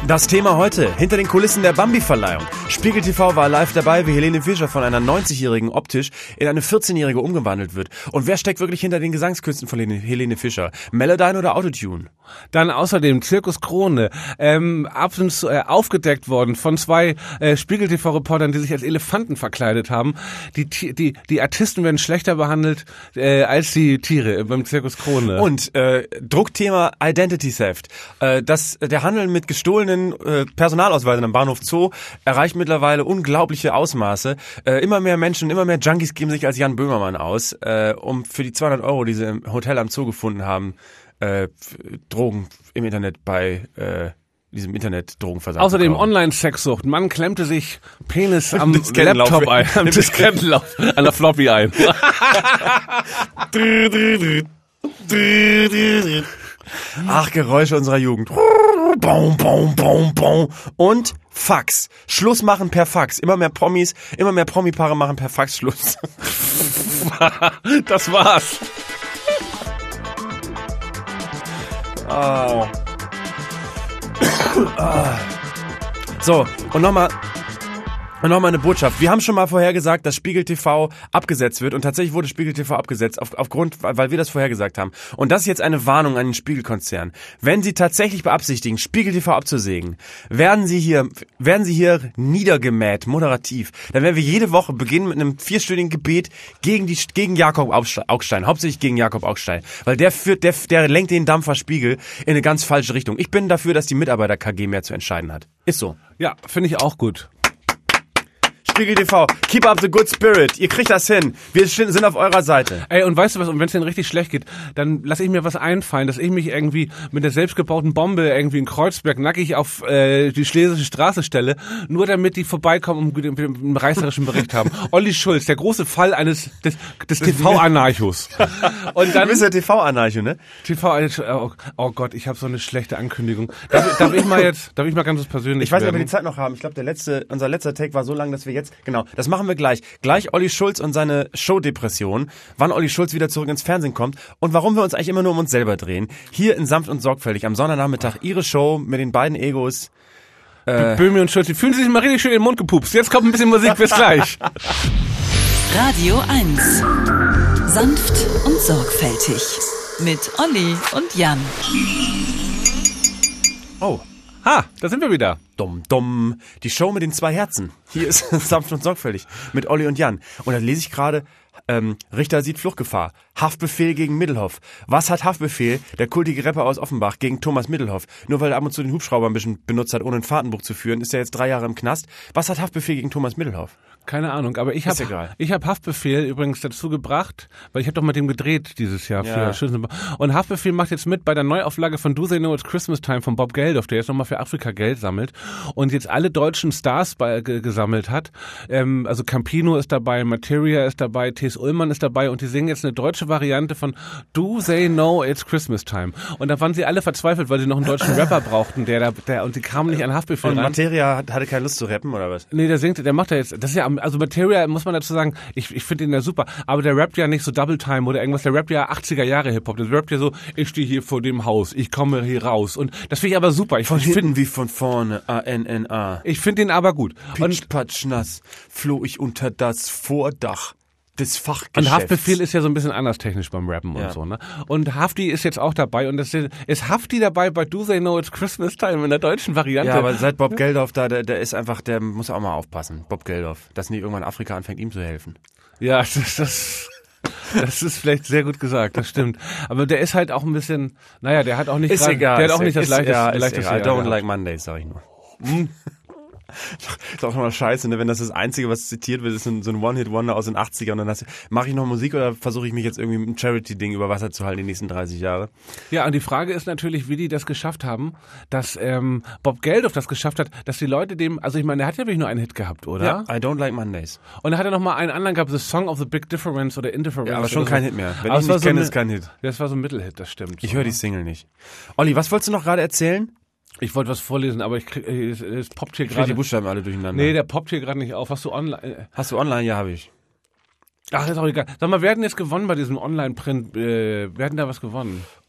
Das Thema heute, hinter den Kulissen der Bambi-Verleihung. Spiegel TV war live dabei, wie Helene Fischer von einer 90-Jährigen optisch in eine 14-Jährige umgewandelt wird. Und wer steckt wirklich hinter den Gesangskünsten von Helene Fischer? Melodyne oder Autotune? Dann außerdem Zirkus Krone, aufgedeckt worden von zwei Spiegel TV-Reportern, die sich als Elefanten verkleidet haben. Die Artisten werden schlechter behandelt als die Tiere beim Zirkus Krone. Und Druckthema Identity Theft. Der Handel mit gestohlenen Personalausweisen am Bahnhof Zoo erreicht mittlerweile unglaubliche Ausmaße. Immer mehr Menschen, immer mehr Junkies geben sich als Jan Böhmermann aus, um für die 200 € die sie im Hotel am Zoo gefunden haben, Drogen im Internet bei diesem Internet-Drogenversand. Außerdem Online-Sexsucht. Mann klemmte sich Penis am Laptop ein, am Diskettenlauf, an der Floppy ein. Ach, Geräusche unserer Jugend. Baum, baum, baum, baum. Und Fax. Schluss machen per Fax. Immer mehr Promi-Paare machen per Fax Schluss. Das war's. Oh. So, und nochmal eine Botschaft. Wir haben schon mal vorhergesagt, dass Spiegel TV abgesetzt wird. Und tatsächlich wurde Spiegel TV abgesetzt, weil wir das vorhergesagt haben. Und das ist jetzt eine Warnung an den Spiegelkonzern. Wenn Sie tatsächlich beabsichtigen, Spiegel TV abzusägen, werden Sie hier niedergemäht, moderativ. Dann werden wir jede Woche beginnen mit einem 4-stündigen Gebet gegen Jakob Augstein. Hauptsächlich gegen Jakob Augstein. Weil der lenkt den Dampfer Spiegel in eine ganz falsche Richtung. Ich bin dafür, dass die Mitarbeiter-KG mehr zu entscheiden hat. Ist so. Ja, finde ich auch gut. Spiegel TV, keep up the good spirit. Ihr kriegt das hin. Wir sind auf eurer Seite. Ey, und weißt du was, und wenn es denen richtig schlecht geht, dann lasse ich mir was einfallen, dass ich mich irgendwie mit der selbstgebauten Bombe irgendwie in Kreuzberg nackig auf die Schlesische Straße stelle, nur damit die vorbeikommen und einen reißerischen Bericht haben. Olli Schulz, der große Fall des TV-Anarchos. Und dann, du bist ja TV-Anarcho, ne? Oh Gott, ich habe so eine schlechte Ankündigung. Darf ich mal ganz persönlich Ich weiß nicht, ob werden? wir die Zeit noch haben. Ich glaube, unser letzter Take war so lang, dass wir jetzt, genau, das machen wir gleich. Gleich Olli Schulz und seine Showdepression, wann Olli Schulz wieder zurück ins Fernsehen kommt und warum wir uns eigentlich immer nur um uns selber drehen. Hier in Sanft und Sorgfältig am Sonntagnachmittag ihre Show mit den beiden Egos. Böhmi und Schulz, die fühlen sich mal richtig schön in den Mund gepupst. Jetzt kommt ein bisschen Musik, bis gleich. Radio 1. Sanft und sorgfältig. Mit Olli und Jan. Oh. Ha, da sind wir wieder. Dumm. Die Show mit den 2 Herzen. Hier ist Sanft und Sorgfältig mit Olli und Jan. Und da lese ich gerade, Richter sieht Fluchtgefahr. Haftbefehl gegen Middelhoff. Was hat Haftbefehl, der kultige Rapper aus Offenbach, gegen Thomas Middelhoff? Nur weil er ab und zu den Hubschrauber ein bisschen benutzt hat, ohne ein Fahrtenbuch zu führen, ist er jetzt 3 Jahre im Knast. Was hat Haftbefehl gegen Thomas Middelhoff? Keine Ahnung, aber ich habe Haftbefehl übrigens dazu gebracht, weil ich habe doch mit dem gedreht dieses Jahr für Schützen. Und Haftbefehl macht jetzt mit bei der Neuauflage von Do They Know It's Christmas Time von Bob Geldof, der jetzt nochmal für Afrika Geld sammelt und jetzt alle deutschen Stars gesammelt hat. Also Campino ist dabei, Materia ist dabei, T.S. Ullmann ist dabei und die singen jetzt eine deutsche Variante von Do They Know It's Christmas Time. Und da waren sie alle verzweifelt, weil sie noch einen deutschen Rapper brauchten, und sie kamen nicht an Haftbefehl und ran. Materia hatte keine Lust zu rappen, oder was? Nee, der macht ja jetzt, das ist ja, also Materia, muss man dazu sagen, ich finde ihn ja super, aber der rappt ja nicht so Double Time oder irgendwas, der rappt ja 80er Jahre Hip-Hop, der rappt ja so, ich stehe hier vor dem Haus, ich komme hier raus und das finde ich aber super. Von hinten wie von vorne, A-N-N-A. Ich finde ihn aber gut. Pitsch, patsch, nass, floh ich unter das Vordach des Fachgeschäfts. Und Haftbefehl ist ja so ein bisschen anders technisch beim Rappen und so, ne? Und Hafti ist jetzt auch dabei und ist Hafti dabei bei Do They Know It's Christmas Time in der deutschen Variante? Ja, aber seit Bob Geldof da, der ist einfach, der muss auch mal aufpassen, Bob Geldof, dass nicht irgendwann Afrika anfängt, ihm zu helfen. Ja, das ist vielleicht sehr gut gesagt, das stimmt. Aber der ist halt auch ein bisschen, naja, der hat auch nicht ist grad, egal, der hat auch nicht das leichteste Jahr. I don't gehabt. like Mondays, sag ich nur. Ist auch immer scheiße, ne? Wenn das Einzige, was zitiert wird, ist so ein One-Hit-Wonder aus den 80ern und dann mache ich noch Musik oder versuche ich mich jetzt irgendwie mit einem Charity-Ding über Wasser zu halten die nächsten 30 Jahre? Ja, und die Frage ist natürlich, wie die das geschafft haben, dass Bob Geldof das geschafft hat, dass die Leute also ich meine, der hat ja wirklich nur einen Hit gehabt, oder? Ja, I don't like Mondays. Und dann hat er noch mal einen anderen gehabt, The Song of the Big Difference oder Indifference. Ja, aber schon kein Hit mehr. Wenn aber ich nicht kenne, ist kein Hit. Das war so ein Mittelhit, das stimmt. Ich höre die Single nicht. Olli, was wolltest du noch gerade erzählen? Ich wollte was vorlesen, aber es poppt hier Ich krieg gerade. die Buchstaben alle durcheinander. Nee, der poppt hier gerade nicht auf. Hast du online? Hast du online? Ja, habe ich. Ach, ist auch egal. Sag mal, wer hat denn jetzt gewonnen bei diesem Online-Print? Wer hat denn da was gewonnen?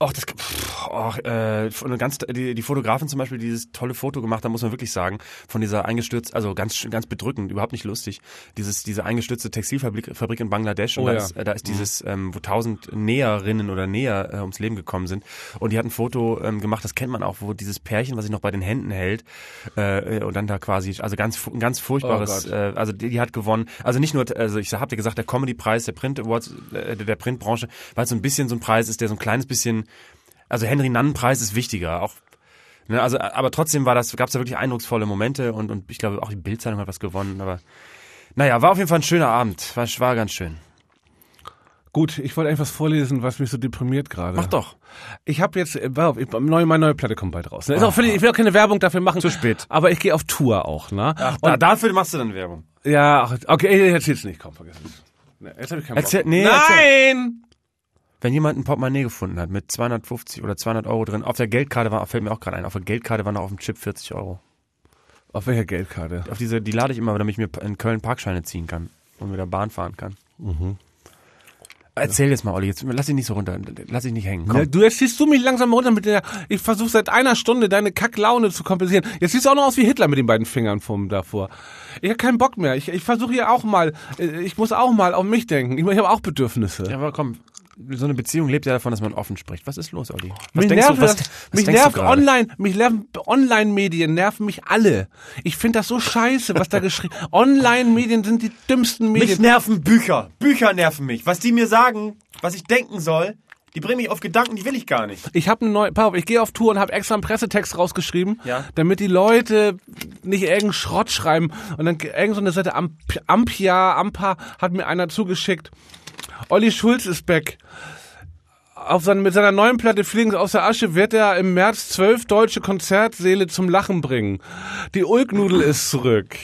Die Fotografin zum Beispiel, die dieses tolle Foto gemacht hat, muss man wirklich sagen, von dieser eingestürzten, also ganz bedrückend, überhaupt nicht lustig, diese eingestürzte Textilfabrik in Bangladesch und da ist dieses, wo 1000 Näherinnen oder Näher ums Leben gekommen sind und die hat ein Foto gemacht, das kennt man auch, wo dieses Pärchen, was sich noch bei den Händen hält und dann da quasi, also ganz furchtbares, also die hat gewonnen, also nicht nur, also ich habe dir gesagt, der Comedy-Preis der Print Awards, der Printbranche, weil es so ein bisschen so ein Preis ist, der so ein kleines bisschen, also Henry-Nannen-Preis ist wichtiger, auch, ne, also, aber trotzdem gab es da wirklich eindrucksvolle Momente und ich glaube auch die Bild-Zeitung hat was gewonnen, aber naja, war auf jeden Fall ein schöner Abend, war ganz schön. Gut, ich wollte eigentlich was vorlesen, was mich so deprimiert gerade. Mach doch. Ich habe jetzt, meine neue Platte kommt bald raus. Ist auch völlig, ich will auch keine Werbung dafür machen. Zu spät. Aber ich gehe auf Tour auch, ne? Ach, und dafür machst du dann Werbung. Ja, okay, erzähl's nicht, komm, vergiss es. Jetzt hab ich keinen Bock. Nein! Wenn jemand ein Portemonnaie gefunden hat mit 250 oder 200 Euro drin, auf der Geldkarte fällt mir auch gerade ein, auf der Geldkarte war noch auf dem Chip 40 Euro. Auf welcher Geldkarte? Auf die lade ich immer, damit ich mir in Köln Parkscheine ziehen kann und mit der Bahn fahren kann. Mhm. Erzähl jetzt mal, Olli, jetzt lass dich nicht so runter, lass dich nicht hängen. Komm. Ja, jetzt ziehst du mich langsam runter mit ich versuche seit einer Stunde deine Kacklaune zu kompensieren. Jetzt siehst du auch noch aus wie Hitler mit den beiden Fingern davor. Ich habe keinen Bock mehr. Ich versuche hier auch mal, ich muss auch mal auf mich denken. Ich habe auch Bedürfnisse. Ja, aber komm, so eine Beziehung lebt ja davon, dass man offen spricht. Was ist los, Olli? Mich nervt Online-Medien nerven mich alle. Ich finde das so scheiße, was da geschrieben. Online-Medien sind die dümmsten Medien. Mich nerven Bücher. Bücher nerven mich. Was die mir sagen, was ich denken soll, die bringen mich auf Gedanken, die will ich gar nicht. Ich habe ich gehe auf Tour und habe extra einen Pressetext rausgeschrieben, damit die Leute nicht irgendeinen Schrott schreiben. Und dann irgend so eine Seite Ampa hat mir einer zugeschickt. Olli Schulz ist back. Mit seiner neuen Platte Fliegen aus der Asche wird er im März 12 deutsche Konzertsäle zum Lachen bringen. Die Ulknudel ist zurück.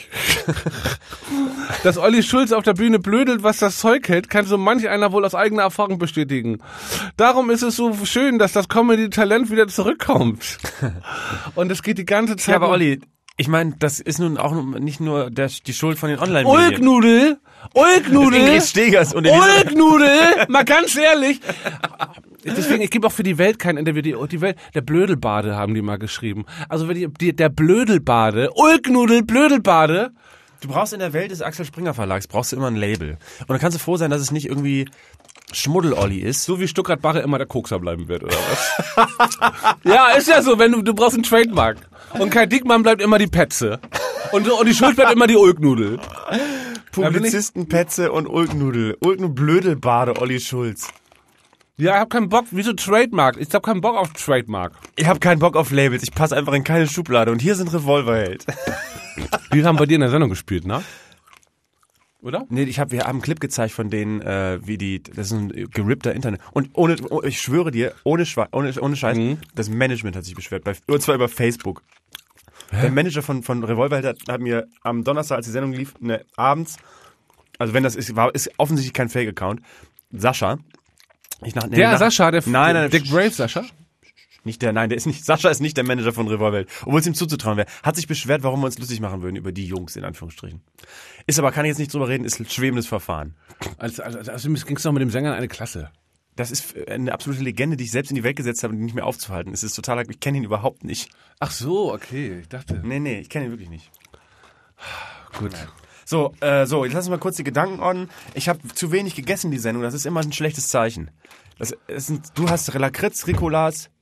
Dass Olli Schulz auf der Bühne blödelt, was das Zeug hält, kann so manch einer wohl aus eigener Erfahrung bestätigen. Darum ist es so schön, dass das Comedy-Talent wieder zurückkommt. Und es geht die ganze Zeit... Ja, aber Olli, ich meine, das ist nun auch nicht nur die Schuld von den Online-Medien. Ulknudel! Ingrid Stegers und Ulknudel! Mal ganz ehrlich. Deswegen, ich gebe auch für die Welt kein Interview. Die Welt, der Blödelbade haben die mal geschrieben. Also wenn der Blödelbade, Ulknudel, Blödelbade. Du brauchst in der Welt des Axel Springer Verlags, brauchst du immer ein Label. Und dann kannst du froh sein, dass es nicht irgendwie Schmuddel-Olli ist. So wie Stuttgart-Barre immer der Kokser bleiben wird, oder was? Ja, ist ja so, wenn du brauchst einen Trademark. Und Kai Diekmann bleibt immer die Petze. Und die Schuld bleibt immer die Ulknudel. Publizisten, Petze und Ulknudel. Blödelbade, Olli Schulz. Ja, ich hab keinen Bock. Wieso Trademark? Ich hab keinen Bock auf Trademark. Ich hab keinen Bock auf Labels. Ich passe einfach in keine Schublade. Und hier sind Revolverheld. Die haben bei dir in der Sendung gespielt, ne? Oder? Nee, wir haben einen Clip gezeigt von denen, das ist ein gerippter Internet. Und ich schwöre dir, ohne Scheiß, das Management hat sich beschwert. Und zwar über Facebook. Hä? Der Manager von Revolverheld hat mir am Donnerstag, als die Sendung lief, abends, also wenn das ist offensichtlich kein Fake-Account, Sascha. Sascha, der Dick Brave Sascha? Sascha ist nicht der Manager von Revolverheld, obwohl es ihm zuzutrauen wäre. Hat sich beschwert, warum wir uns lustig machen würden über die Jungs, in Anführungsstrichen. Ist aber, kann ich jetzt nicht drüber reden, ist ein schwebendes Verfahren. Also ging es doch mit dem Sänger in eine Klasse. Das ist eine absolute Legende, die ich selbst in die Welt gesetzt habe und die nicht mehr aufzuhalten. Es ist totaler, ich kenne ihn überhaupt nicht. Ach so, okay, ich dachte. Nee, ich kenne ihn wirklich nicht. Gut. So, jetzt lass uns mal kurz die Gedanken ordnen. Ich habe zu wenig gegessen, die Sendung, das ist immer ein schlechtes Zeichen. Du hast Lakritz, Ricolas.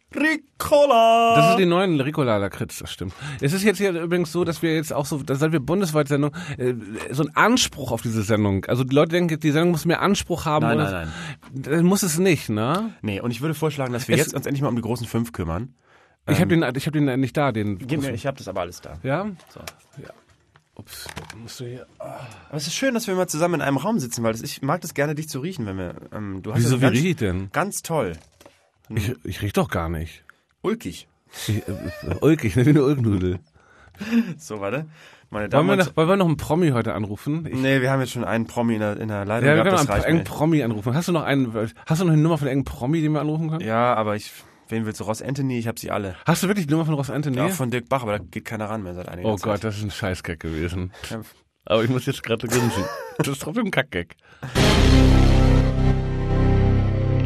Das ist die neuen Ricola-Lakritz, das stimmt. Es ist jetzt hier übrigens so, dass wir jetzt auch so, da sind wir bundesweit Sendung, so ein Anspruch auf diese Sendung. Also die Leute denken, die Sendung muss mehr Anspruch haben. Nein. Das muss es nicht, ne? Nee, und ich würde vorschlagen, dass wir jetzt uns endlich mal um die großen 5 kümmern. Ich hab den nicht da, Ich habe das aber alles da. Ja? So. Ja. Ups, musst du hier. Aber es ist schön, dass wir mal zusammen in einem Raum sitzen, weil ich mag das gerne, dich zu riechen, wenn wir. Wieso, wie riech ich denn? Ganz toll. Ich riech doch gar nicht. Ulkig. Ulkig, wie eine Ulknudel. So, warte. Wollen wir noch einen Promi heute anrufen? Nee, wir haben jetzt schon einen Promi in der Leitung. Ja, wir können noch einen Promi anrufen. Hast du noch eine Nummer von irgendeinem Promi, den wir anrufen können? Ja, aber wen willst du? Ross Anthony? Ich hab sie alle. Hast du wirklich die Nummer von Ross Anthony? Ja, von Dirk Bach, aber da geht keiner ran mehr seit einiger Zeit. Oh Gott, das ist ein Scheißgag gewesen. Ja. Aber ich muss jetzt gerade grinsen. Das ist trotzdem ein Kackgag. Die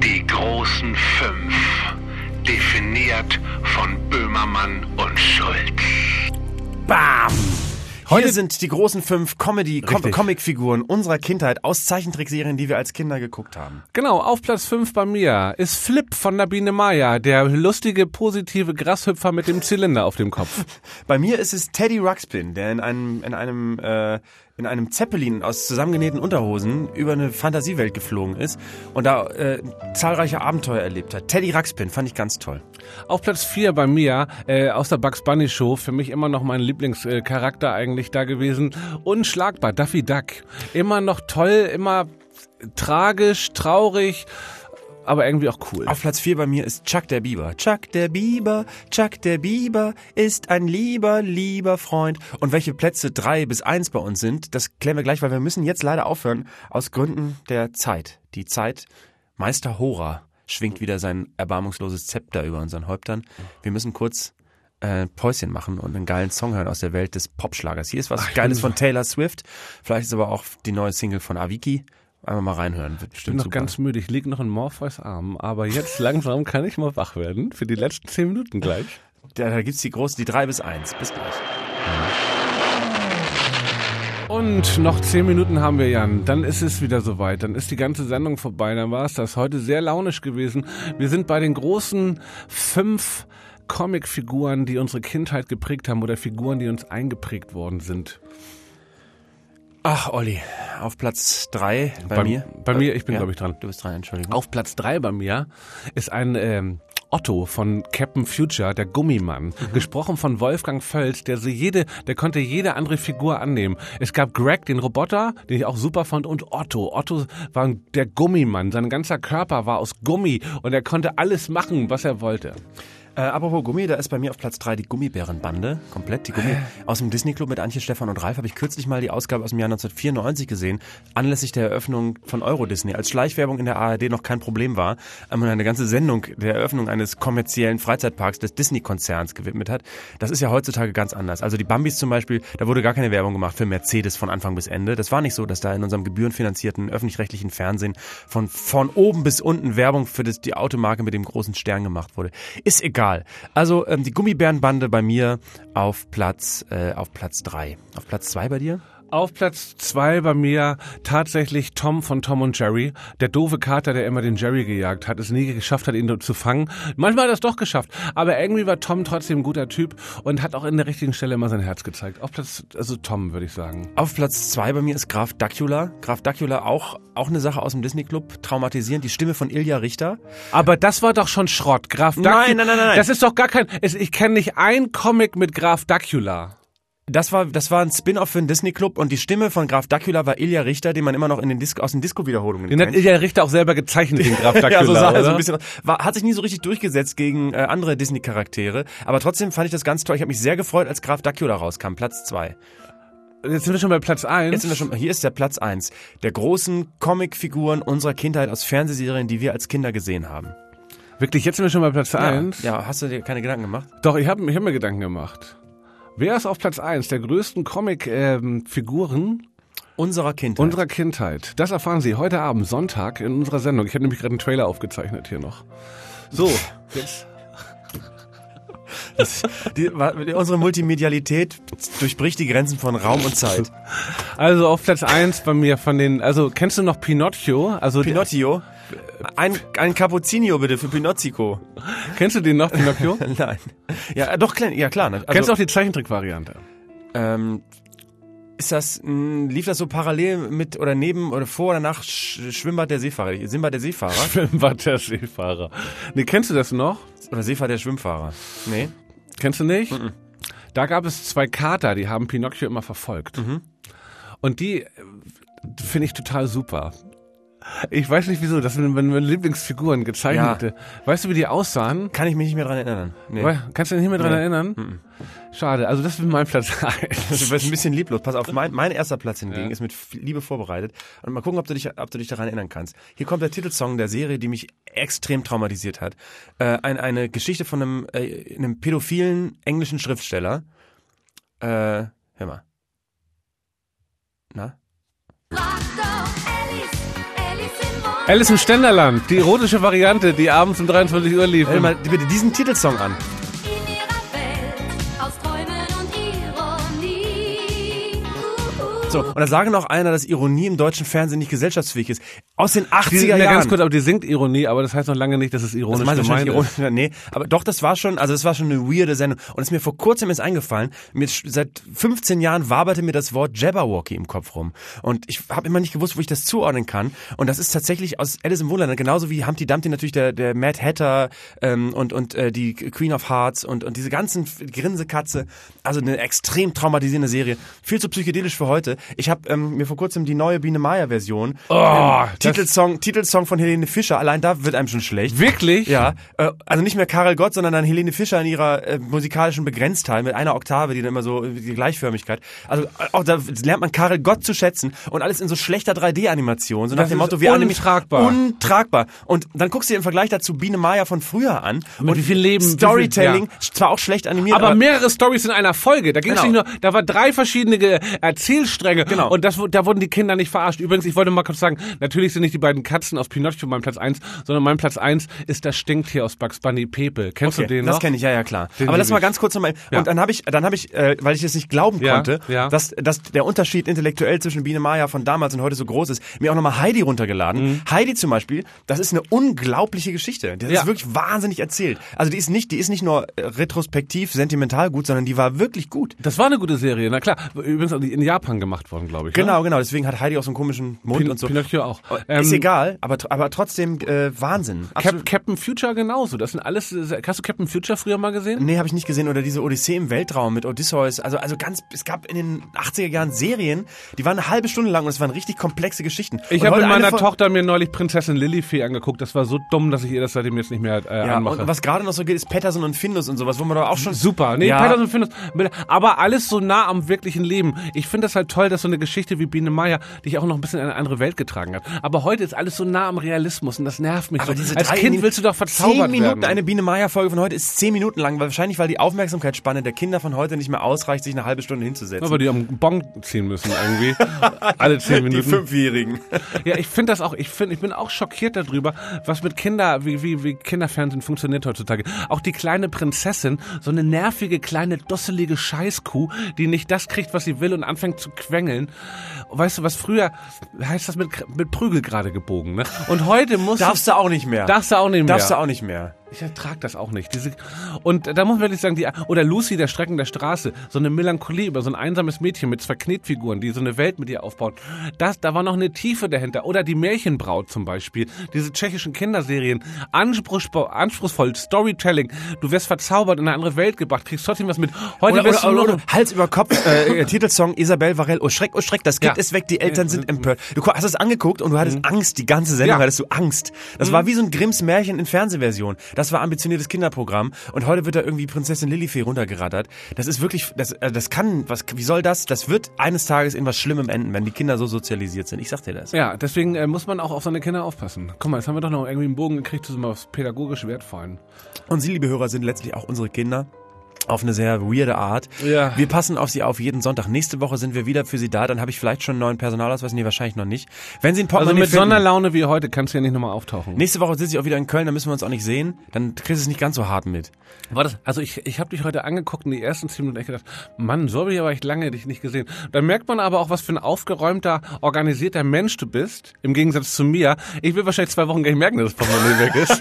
großen 5. Definiert von Böhmermann und Schulz. Bam! Heute sind die großen 5 Comicfiguren unserer Kindheit aus Zeichentrickserien, die wir als Kinder geguckt haben. Genau, auf Platz 5 bei mir ist Flip von der Biene Maya, der lustige, positive Grashüpfer mit dem Zylinder auf dem Kopf. Bei mir ist es Teddy Ruxpin, der in einem Zeppelin aus zusammengenähten Unterhosen über eine Fantasiewelt geflogen ist und da zahlreiche Abenteuer erlebt hat. Teddy Ruxpin fand ich ganz toll. Auf Platz 4 bei mir, aus der Bugs Bunny Show, für mich immer noch mein Lieblingscharakter eigentlich da gewesen. Unschlagbar, Daffy Duck. Immer noch toll, immer tragisch, traurig, aber irgendwie auch cool. Auf Platz 4 bei mir ist Chuck der Biber. Chuck der Biber ist ein lieber Freund. Und welche Plätze 3 bis 1 bei uns sind, das klären wir gleich, weil wir müssen jetzt leider aufhören, aus Gründen der Zeit. Die Zeit, Meister Hora schwingt wieder sein erbarmungsloses Zepter über unseren Häuptern. Wir müssen kurz Päuschen machen und einen geilen Song hören aus der Welt des Popschlagers. Hier ist was Geiles von Taylor Swift. Vielleicht ist aber auch die neue Single von Avicii. Einmal mal reinhören. Wird bestimmt ich bin noch super. ganz müde. Ich liege noch in Morpheus Arm. Aber jetzt langsam kann ich mal wach werden. Für die letzten 10 Minuten gleich. Da gibt's die 3 bis 1. Bis gleich. Und noch 10 Minuten haben wir, Jan. Dann ist es wieder soweit. Dann ist die ganze Sendung vorbei. Dann war es das. Heute sehr launisch gewesen. Wir sind bei den großen 5 Comicfiguren, die unsere Kindheit geprägt haben oder Figuren, die uns eingeprägt worden sind. Ach, Olli, auf Platz 3 bei mir. Bei mir, ich bin glaube ich dran. Du bist dran, Entschuldigung. Auf Platz 3 bei mir ist ein Otto von Captain Future, der Gummimann. Gesprochen von Wolfgang Völz, der konnte jede andere Figur annehmen. Es gab Greg, den Roboter, den ich auch super fand, und Otto. Otto war der Gummimann. Sein ganzer Körper war aus Gummi und er konnte alles machen, was er wollte. Apropos Gummi, da ist bei mir auf Platz 3 die Gummibärenbande. Komplett die Gummi. Aus dem Disney-Club mit Antje, Stefan und Ralf habe ich kürzlich mal die Ausgabe aus dem Jahr 1994 gesehen, anlässlich der Eröffnung von Euro Disney. Als Schleichwerbung in der ARD noch kein Problem war, und eine ganze Sendung der Eröffnung eines kommerziellen Freizeitparks des Disney-Konzerns gewidmet hat. Das ist ja heutzutage ganz anders. Also die Bambis zum Beispiel, da wurde gar keine Werbung gemacht für Mercedes von Anfang bis Ende. Das war nicht so, dass da in unserem gebührenfinanzierten öffentlich-rechtlichen Fernsehen von oben bis unten Werbung für die Automarke mit dem großen Stern gemacht wurde. Ist egal. Also die Gummibärenbande bei mir auf Platz 3. Auf Platz 2 bei dir? Auf Platz 2 bei mir tatsächlich Tom von Tom und Jerry. Der doofe Kater, der immer den Jerry gejagt hat, es nie geschafft hat, ihn zu fangen. Manchmal hat er es doch geschafft, aber irgendwie war Tom trotzdem ein guter Typ und hat auch in der richtigen Stelle immer sein Herz gezeigt. Also Tom, würde ich sagen. Auf Platz 2 bei mir ist Graf Dacula. Graf Dacula auch eine Sache aus dem Disney-Club, traumatisierend. Die Stimme von Ilja Richter. Aber das war doch schon Schrott. Graf Dacula. Nein. Das ist doch gar kein... Ich kenne nicht ein Comic mit Graf Dacula. Das war ein Spin-off für den Disney-Club und die Stimme von Graf Dacula war Ilja Richter, den man immer noch aus den Disco-Wiederholungen kennt. Den hat Ilja Richter auch selber gezeichnet, den Graf Dacula, ja, so sah er oder? so ein bisschen. Hat sich nie so richtig durchgesetzt gegen andere Disney-Charaktere, aber trotzdem fand ich das ganz toll. Ich habe mich sehr gefreut, als Graf Dacula rauskam, Platz 2. Jetzt sind wir schon bei Platz 1. Hier ist der Platz 1 der großen Comicfiguren unserer Kindheit aus Fernsehserien, die wir als Kinder gesehen haben. Wirklich, jetzt sind wir schon bei Platz 1? Ja, hast du dir keine Gedanken gemacht? Doch, ich hab mir Gedanken gemacht. Wer ist auf Platz 1 der größten Comic-Figuren unserer Kindheit? Das erfahren Sie heute Abend, Sonntag, in unserer Sendung. Ich habe nämlich gerade einen Trailer aufgezeichnet hier noch. So, jetzt... Unsere Multimedialität durchbricht die Grenzen von Raum und Zeit. Also auf Platz 1 bei mir kennst du noch Pinocchio? Pinocchio? Ein Cappuccino bitte für Pinocchio. Kennst du den noch, Pinocchio? Nein. Ja, doch, ja klar. Also, kennst du auch die Zeichentrick-Variante? Lief das so parallel mit oder neben oder vor oder nach Schwimmbad der Seefahrer? Simbad der Seefahrer? Schwimmbad der Seefahrer. Nee, kennst du das noch? Oder Seefahrt der Schwimmfahrer? Nee. Kennst du nicht? Da gab es 2 Kater, die haben Pinocchio immer verfolgt. Und die finde ich total super. Ich weiß nicht wieso, das sind meine Lieblingsfiguren gezeichnete. Ja. Weißt du, wie die aussahen? Kann ich mich nicht mehr dran erinnern. Nee. Kannst du dich nicht mehr dran erinnern? Schade, also das ist mein Platz 1. Du bist ein bisschen lieblos. Pass auf, mein erster Platz hingegen ist mit Liebe vorbereitet. Und mal gucken, ob du dich daran erinnern kannst. Hier kommt der Titelsong der Serie, die mich extrem traumatisiert hat. Eine Geschichte von einem pädophilen englischen Schriftsteller. Hör mal. Na? Alice in Wonderland. Alice im Ständerland, die erotische Variante, die abends um 23 Uhr lief. Hör mal bitte diesen Titelsong an. In ihrer Welt aus Träumen und Ironie. So, und da sage noch einer, dass Ironie im deutschen Fernsehen nicht gesellschaftsfähig ist. Aus den 80er Die, Jahren. ganz kurz, aber die singt Ironie, aber das heißt noch lange nicht, dass es ironisch gemeint ist. Nee, aber doch, das war schon eine weirde Sendung. Und es ist mir vor kurzem eingefallen, seit 15 Jahren waberte mir das Wort Jabberwocky im Kopf rum. Und ich habe immer nicht gewusst, wo ich das zuordnen kann. Und das ist tatsächlich aus Alice im Wunderland, genauso wie Humpty Dumpty natürlich der Mad Hatter und die Queen of Hearts und diese ganzen Grinsekatze. Also eine extrem traumatisierende Serie. Viel zu psychedelisch für heute. Ich habe mir vor kurzem die neue Biene Meier Version Titelsong von Helene Fischer, allein da wird einem schon schlecht. Wirklich? Ja, also nicht mehr Karel Gott, sondern dann Helene Fischer in ihrer musikalischen Begrenztheit mit einer Oktave, die dann immer so, die Gleichförmigkeit. Also auch da lernt man Karel Gott zu schätzen und alles in so schlechter 3D-Animation, so nach dem Motto, untragbar. Und dann guckst du dir im Vergleich dazu Biene Meier von früher an. Und wie viel Leben, Storytelling, zwar auch schlecht animiert, aber mehrere Storys in einer Folge. Da ging's Genau. nicht nur, da war 3 verschiedene Erzählstränge. Genau. Und da wurden die Kinder nicht verarscht. Übrigens, ich wollte mal kurz sagen, natürlich sind nicht die beiden Katzen aus Pinocchio mein Platz 1, sondern mein Platz 1 ist das Stinktier aus Bugs Bunny, Pepe. Kennst du den noch? Das kenne ich, ja klar. Den Aber lass lieb mal ich. ganz kurz nochmal. Ja. Und dann habe ich, weil ich es nicht glauben konnte, ja. dass der Unterschied intellektuell zwischen Biene Meier von damals und heute so groß ist, mir auch nochmal Heidi runtergeladen. Heidi zum Beispiel, das ist eine unglaubliche Geschichte. Das ist wirklich wahnsinnig erzählt. Also die ist nicht nur retrospektiv, sentimental gut, sondern die war wirklich gut. Das war eine gute Serie, na klar. Übrigens auch in Japan gemacht worden, glaube ich. Genau. Deswegen hat Heidi auch so einen komischen Mund und so. Pinocchio auch. Ist egal, aber trotzdem Wahnsinn. Captain Future genauso. Das sind alles. Hast du Captain Future früher mal gesehen? Nee, habe ich nicht gesehen. Oder diese Odyssee im Weltraum mit Odysseus. Also es gab in den 80er Jahren Serien, die waren eine halbe Stunde lang und es waren richtig komplexe Geschichten. Ich habe mit meiner Tochter mir neulich Prinzessin Lilifee angeguckt. Das war so dumm, dass ich ihr das seitdem jetzt nicht mehr anmache. Und was gerade noch so geht, ist Patterson und Findus und sowas, wo man doch auch schon... Super, nee, Patterson und Findus. Aber alles so nah am wirklichen Leben. Ich finde das halt toll, dass so eine Geschichte wie Biene Meier dich auch noch ein bisschen in eine andere Welt getragen hat. Aber heute ist alles so nah am Realismus und das nervt mich aber so. diese Als Kind willst du doch verzaubert 10 Minuten, werden. eine Biene Meier Folge von heute ist 10 Minuten lang, wahrscheinlich weil die Aufmerksamkeitsspanne der Kinder von heute nicht mehr ausreicht, sich eine halbe Stunde hinzusetzen. Aber die am Bon ziehen müssen irgendwie. Alle 10 Minuten. Die 5-Jährigen. Ja, ich finde das auch, ich bin auch schockiert darüber, was mit wie Kinderfernsehen funktioniert heutzutage. Auch die kleine Prinzessin, so eine nervige, kleine, dusselige Scheißkuh, die nicht das kriegt, was sie will und anfängt zu quengeln. Weißt du, was früher, heißt das mit Prügel gerade gebogen, ne? Und heute Darfst du auch nicht mehr. Darfst du auch nicht mehr. Ich ertrage das auch nicht. Und da muss man wirklich sagen, oder Lucy, der Strecken der Straße, so eine Melancholie über so ein einsames Mädchen mit 2 Knetfiguren, die so eine Welt mit ihr aufbauen. Da war noch eine Tiefe dahinter. Oder die Märchenbraut zum Beispiel. Diese tschechischen Kinderserien. Anspruchsvoll, Storytelling. Du wirst verzaubert in eine andere Welt gebracht, kriegst trotzdem was mit. Heute wirst du nur Hals über Kopf, Titelsong Isabelle Varell, oh Schreck, das Kind ist weg, die Eltern sind empört. Du hast es angeguckt und du hattest Angst, die ganze Sendung hattest du Angst. Das war wie so ein Grimms Märchen in Fernsehversion. Das war ambitioniertes Kinderprogramm und heute wird da irgendwie Prinzessin Lilifee runtergerattert. Das ist wirklich, wie soll das? Das wird eines Tages in was Schlimmem enden, wenn die Kinder so sozialisiert sind. Ich sag dir das. Ja, deswegen muss man auch auf seine Kinder aufpassen. Guck mal, jetzt haben wir doch noch irgendwie einen Bogen gekriegt zu so was pädagogisch Wertvollen. Und Sie, liebe Hörer, sind letztlich auch unsere Kinder. Auf eine sehr weirde Art. Ja. Wir passen auf Sie auf jeden Sonntag. Nächste Woche sind wir wieder für Sie da. Dann habe ich vielleicht schon einen neuen Personalausweis. Nee, wahrscheinlich noch nicht. Wenn Sie ein Portemonnaie mit Sonderlaune wie heute kannst du ja nicht nochmal auftauchen. Nächste Woche sitze ich auch wieder in Köln, dann müssen wir uns auch nicht sehen. Dann kriegst du es nicht ganz so hart mit. Also ich habe dich heute angeguckt und die ersten 10 Minuten echt gedacht, Mann, so habe ich aber echt lange dich nicht gesehen. Da merkt man aber auch, was für ein aufgeräumter, organisierter Mensch du bist, im Gegensatz zu mir. Ich will wahrscheinlich 2 Wochen gar nicht merken, dass das Portemonnaie weg ist.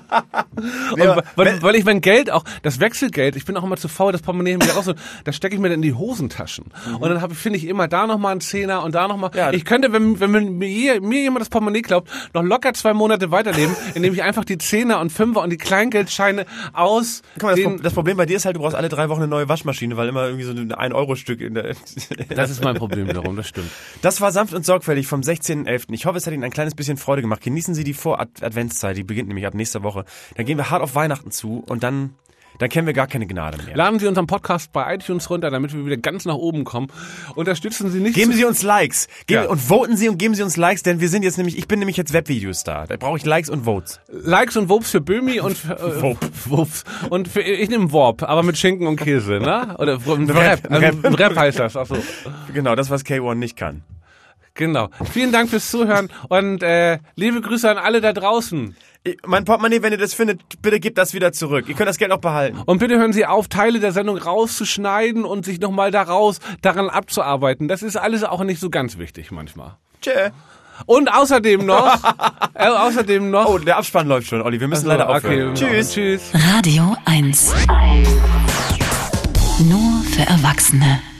Weil ich mein Geld auch, das Wechselgeld, ich bin auch immer zu faul, das Portemonnaie wieder raus, das stecke ich mir dann in die Hosentaschen. Und dann finde ich immer da nochmal einen Zehner und da nochmal. Ja. Ich könnte, wenn mir jemand das Portemonnaie glaubt, noch locker 2 Monate weiterleben, indem ich einfach die Zehner und Fünfer und die Kleingeldscheine aus. Guck mal, das Problem bei dir ist halt, du brauchst alle 3 Wochen eine neue Waschmaschine, weil immer irgendwie so ein 1-Euro-Stück in der... Das ist mein Problem wiederum, das stimmt. Das war sanft und sorgfältig vom 16.11. Ich hoffe, es hat Ihnen ein kleines bisschen Freude gemacht. Genießen Sie die Vor-Adventszeit, die beginnt nämlich ab nächster Woche. Dann gehen wir hart auf Weihnachten zu und dann kennen wir gar keine Gnade mehr. Laden Sie unseren Podcast bei iTunes runter, damit wir wieder ganz nach oben kommen. Unterstützen Sie nicht. Geben Sie uns Likes. Und voten Sie und geben Sie uns Likes, denn ich bin nämlich jetzt Webvideostar. Da brauche ich Likes und Votes. Likes und Votes für Böhmi und Vops. Und ich nehme Warp, aber mit Schinken und Käse, ne? Oder ein Rap. Ein Rap heißt das, ach so. Genau, das, was K1 nicht kann. Genau. Vielen Dank fürs Zuhören und liebe Grüße an alle da draußen. Mein Portemonnaie, wenn ihr das findet, bitte gebt das wieder zurück. Ihr könnt das Geld auch behalten. Und bitte hören Sie auf, Teile der Sendung rauszuschneiden und sich nochmal daran abzuarbeiten. Das ist alles auch nicht so ganz wichtig manchmal. Tschö. Und außerdem noch... Oh, der Abspann läuft schon, Olli. Wir müssen leider aufhören. Okay, Tschüss. Radio 1. Nur für Erwachsene.